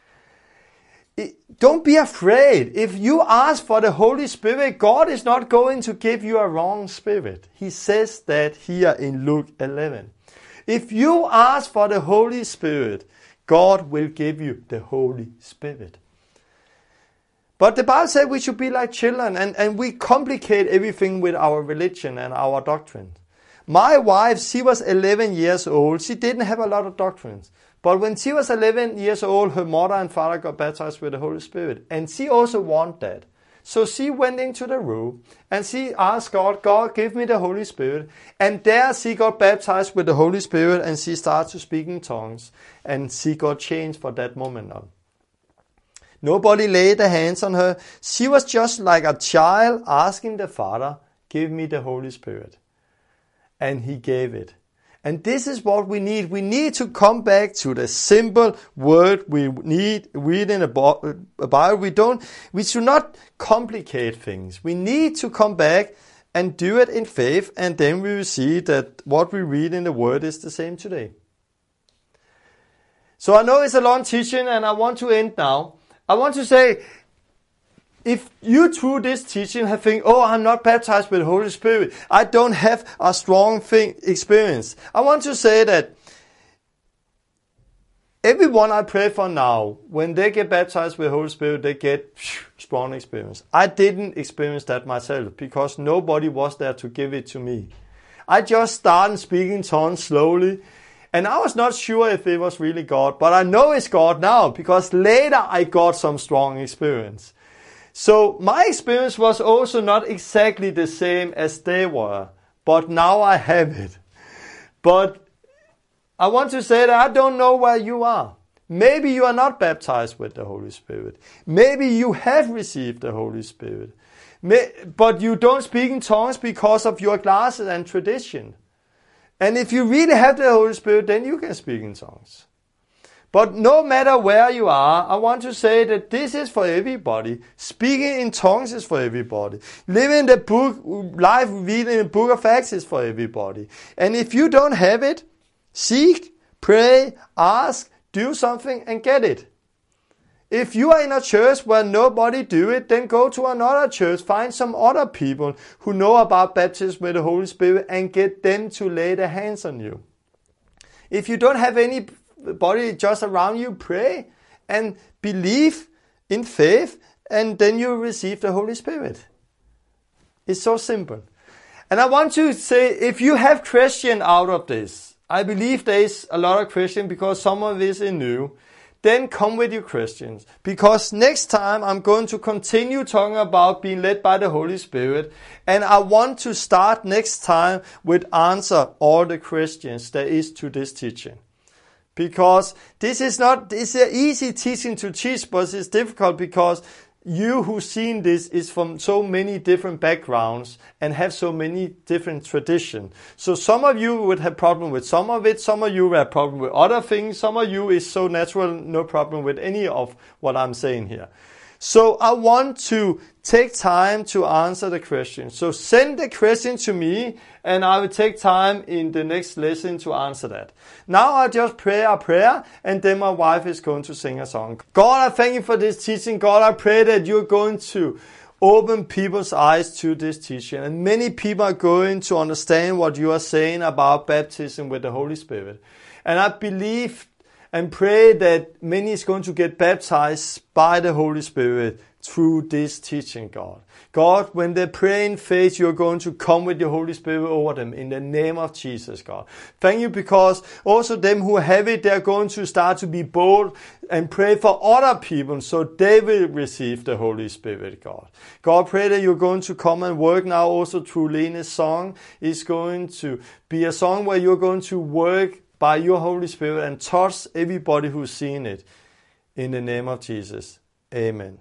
It, don't be afraid. If you ask for the Holy Spirit, God is not going to give you a wrong spirit. He says that here in Luke eleven. If you ask for the Holy Spirit, God will give you the Holy Spirit. But the Bible said we should be like children, and, and we complicate everything with our religion and our doctrine. My wife, she was eleven years old. She didn't have a lot of doctrines. But when she was eleven years old, her mother and father got baptized with the Holy Spirit. And she also wanted that. So she went into the room and she asked God, God, give me the Holy Spirit. And there she got baptized with the Holy Spirit and she started to speak in tongues. And she got changed for that moment on. Nobody laid their hands on her. She was just like a child asking the Father, give me the Holy Spirit. And he gave it. And this is what we need. We need to come back to the simple word we need read in the Bible. We don't, we should not complicate things. We need to come back and do it in faith, and then we will see that what we read in the word is the same today. So I know it's a long teaching and I want to end now. I want to say, if you through this teaching have think, oh, I'm not baptized with the Holy Spirit, I don't have a strong thing experience. I want to say that everyone I pray for now, when they get baptized with the Holy Spirit, they get strong experience. I didn't experience that myself because nobody was there to give it to me. I just started speaking tongues slowly. And I was not sure if it was really God, but I know it's God now because later I got some strong experience. So my experience was also not exactly the same as they were, but now I have it. But I want to say that I don't know where you are. Maybe you are not baptized with the Holy Spirit. Maybe you have received the Holy Spirit. But you don't speak in tongues because of your classes and tradition. And if you really have the Holy Spirit, then you can speak in tongues. But no matter where you are, I want to say that this is for everybody. Speaking in tongues is for everybody. Living the book, life reading the book of Acts is for everybody. And if you don't have it, seek, pray, ask, do something and get it. If you are in a church where nobody do it, then go to another church. Find some other people who know about baptism with the Holy Spirit and get them to lay their hands on you. If you don't have anybody just around you, pray and believe in faith, and then you receive the Holy Spirit. It's so simple. And I want to say, if you have Christian out of this, I believe there is a lot of Christian because some of this is new. Then come with your Christians. Because next time I'm going to continue talking about being led by the Holy Spirit. And I want to start next time with answer all the questions there is to this teaching. Because this is not, it's an easy teaching to teach, but it's difficult because you who've seen this is from so many different backgrounds and have so many different traditions. So some of you would have problem with some of it, some of you would have problem with other things, some of you is so natural, no problem with any of what I'm saying here. So I want to take time to answer the question. So send the question to me and I will take time in the next lesson to answer that. Now I just pray a prayer and then my wife is going to sing a song. God, I thank you for this teaching. God, I pray that you're going to open people's eyes to this teaching. And many people are going to understand what you are saying about baptism with the Holy Spirit. And I believe and pray that many is going to get baptized by the Holy Spirit through this teaching, God. God, when they pray in faith, you're going to come with your Holy Spirit over them in the name of Jesus, God. Thank you because also them who have it, they're going to start to be bold and pray for other people so they will receive the Holy Spirit, God. God, pray that you're going to come and work now also through Lene's song. It's going to be a song where you're going to work by your Holy Spirit and touch everybody who's seen it. In the name of Jesus. Amen.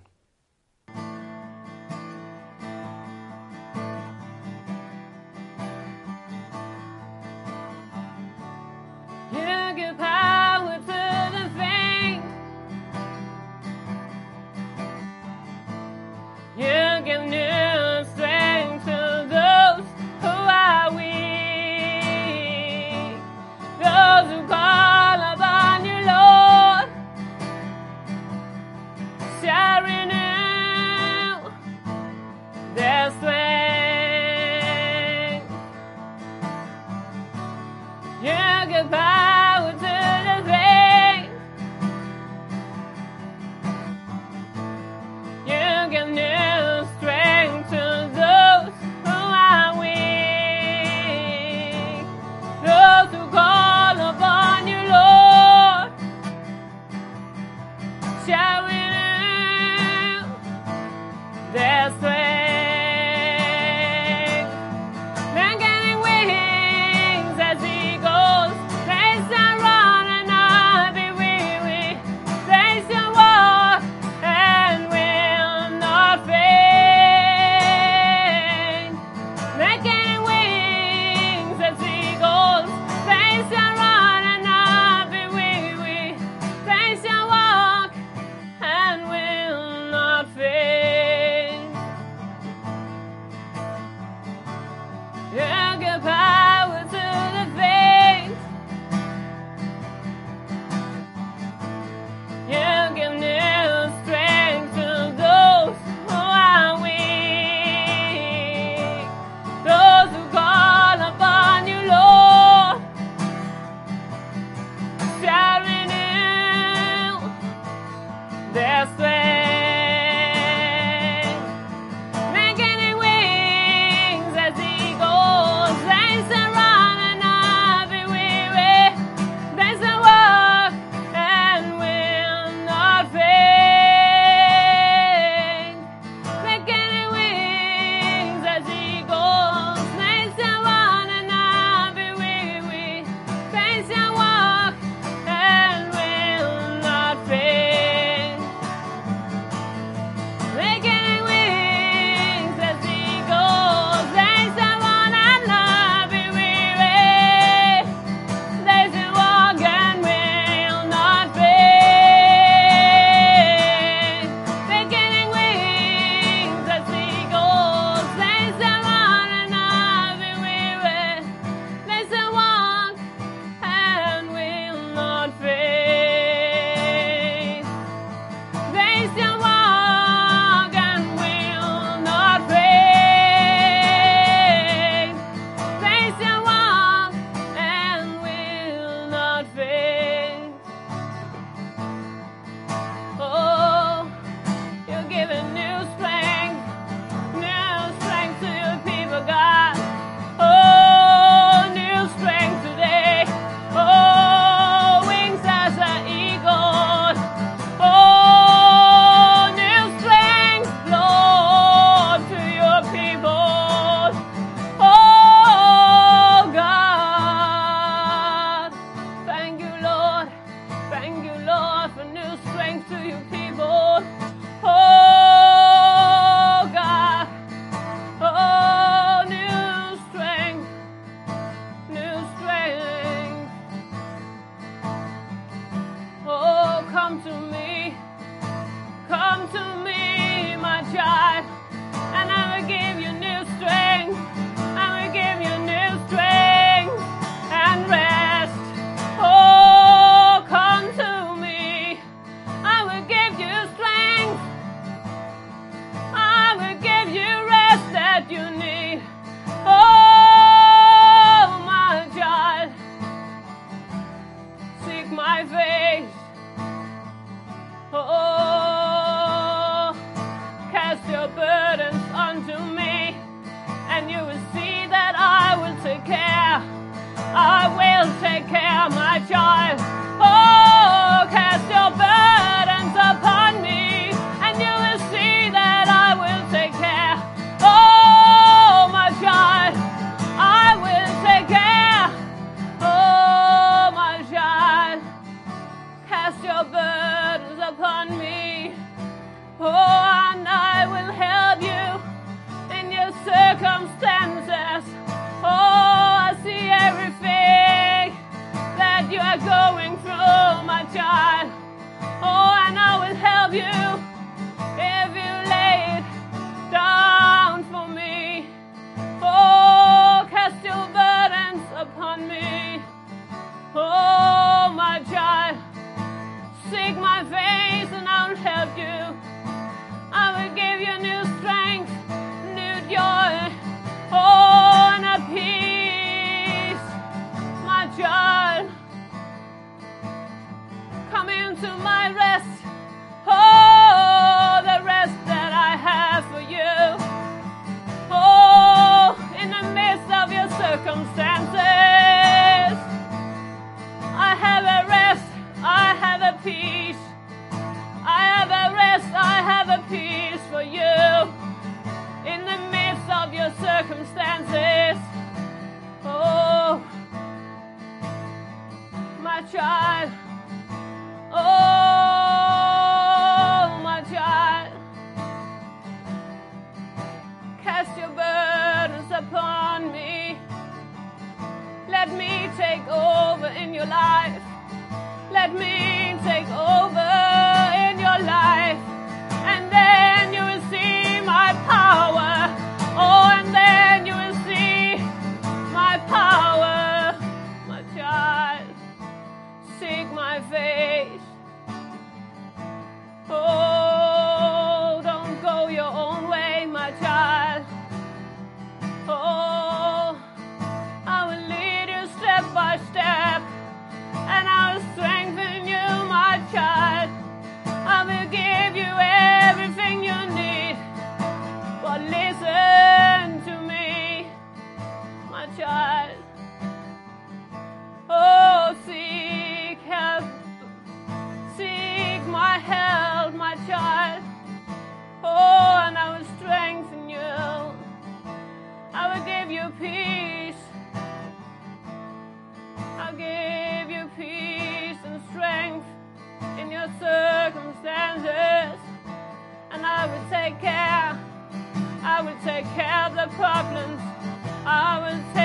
You give power to the faint. You give new strength to those who are weak. Those who call upon you, Lord, shall renew their strength. You give power to the faint. You give give power to the faint. You give new strength to those who are weak. Those who call upon you, Lord, shall renew their strength. Making wings as eagles, they shall run and not be weary. They shall walk and will not faint. Making wings as eagles, they shall run and not be weary. They shall walk and will not faint. Making wings as eagles, they shall run and not be weary. They shall walk and will not faint. Making wings as eagles, they shall run and not be weary. They shall walk and will not faint. They shall walk and will not faint. They shall walk and will not faint. Oh, you're giving new strength, new strength to your people, God. Oh, new strength today. Oh, wings as an eagle. Oh, new strength, Lord, to your people. Oh, God. Thank you, Lord. Thank you, Lord, for new strength to your people. Oh, God. Oh, new strength. New strength. Oh, come to me. Come to me, my child, and I will give you new strength. I will give you new strength and rest. Oh, come to me. I will give you strength. I will give you rest that you need. Oh, my child, seek my face. Oh, cast your burdens unto me, and you will see that I will take care. I will take care, my child. Oh, cast your burdens upon me, and you will see that I will take care. Oh, my child, I will take care. Oh, my child, cast your burdens upon me. Oh, and I will help you in your circumstances. Oh, I see everything that you are going through, my child. Oh, and I will help you if you lay it down for me. Oh, cast your burdens upon me. Oh, my child, seek my face and I will help you. I will give you new strength, new joy, oh, and a peace, my child. Come into my rest, oh, the rest that I have for you. Oh, in the midst of your circumstances, I have a rest, I have a peace. I have a rest, I have a peace for you in the midst of your circumstances. Oh, my child. Oh, my child. Cast your burdens upon me. Let me take over in your life. Let me take over in your life. And then you will see my power. Oh, and then you will see child. Oh, seek help, seek my help, my child. Oh, and I will strengthen you. I will give you peace. I'll give you peace and strength in your circumstances. And I will take care. I will take care of the problems. I will take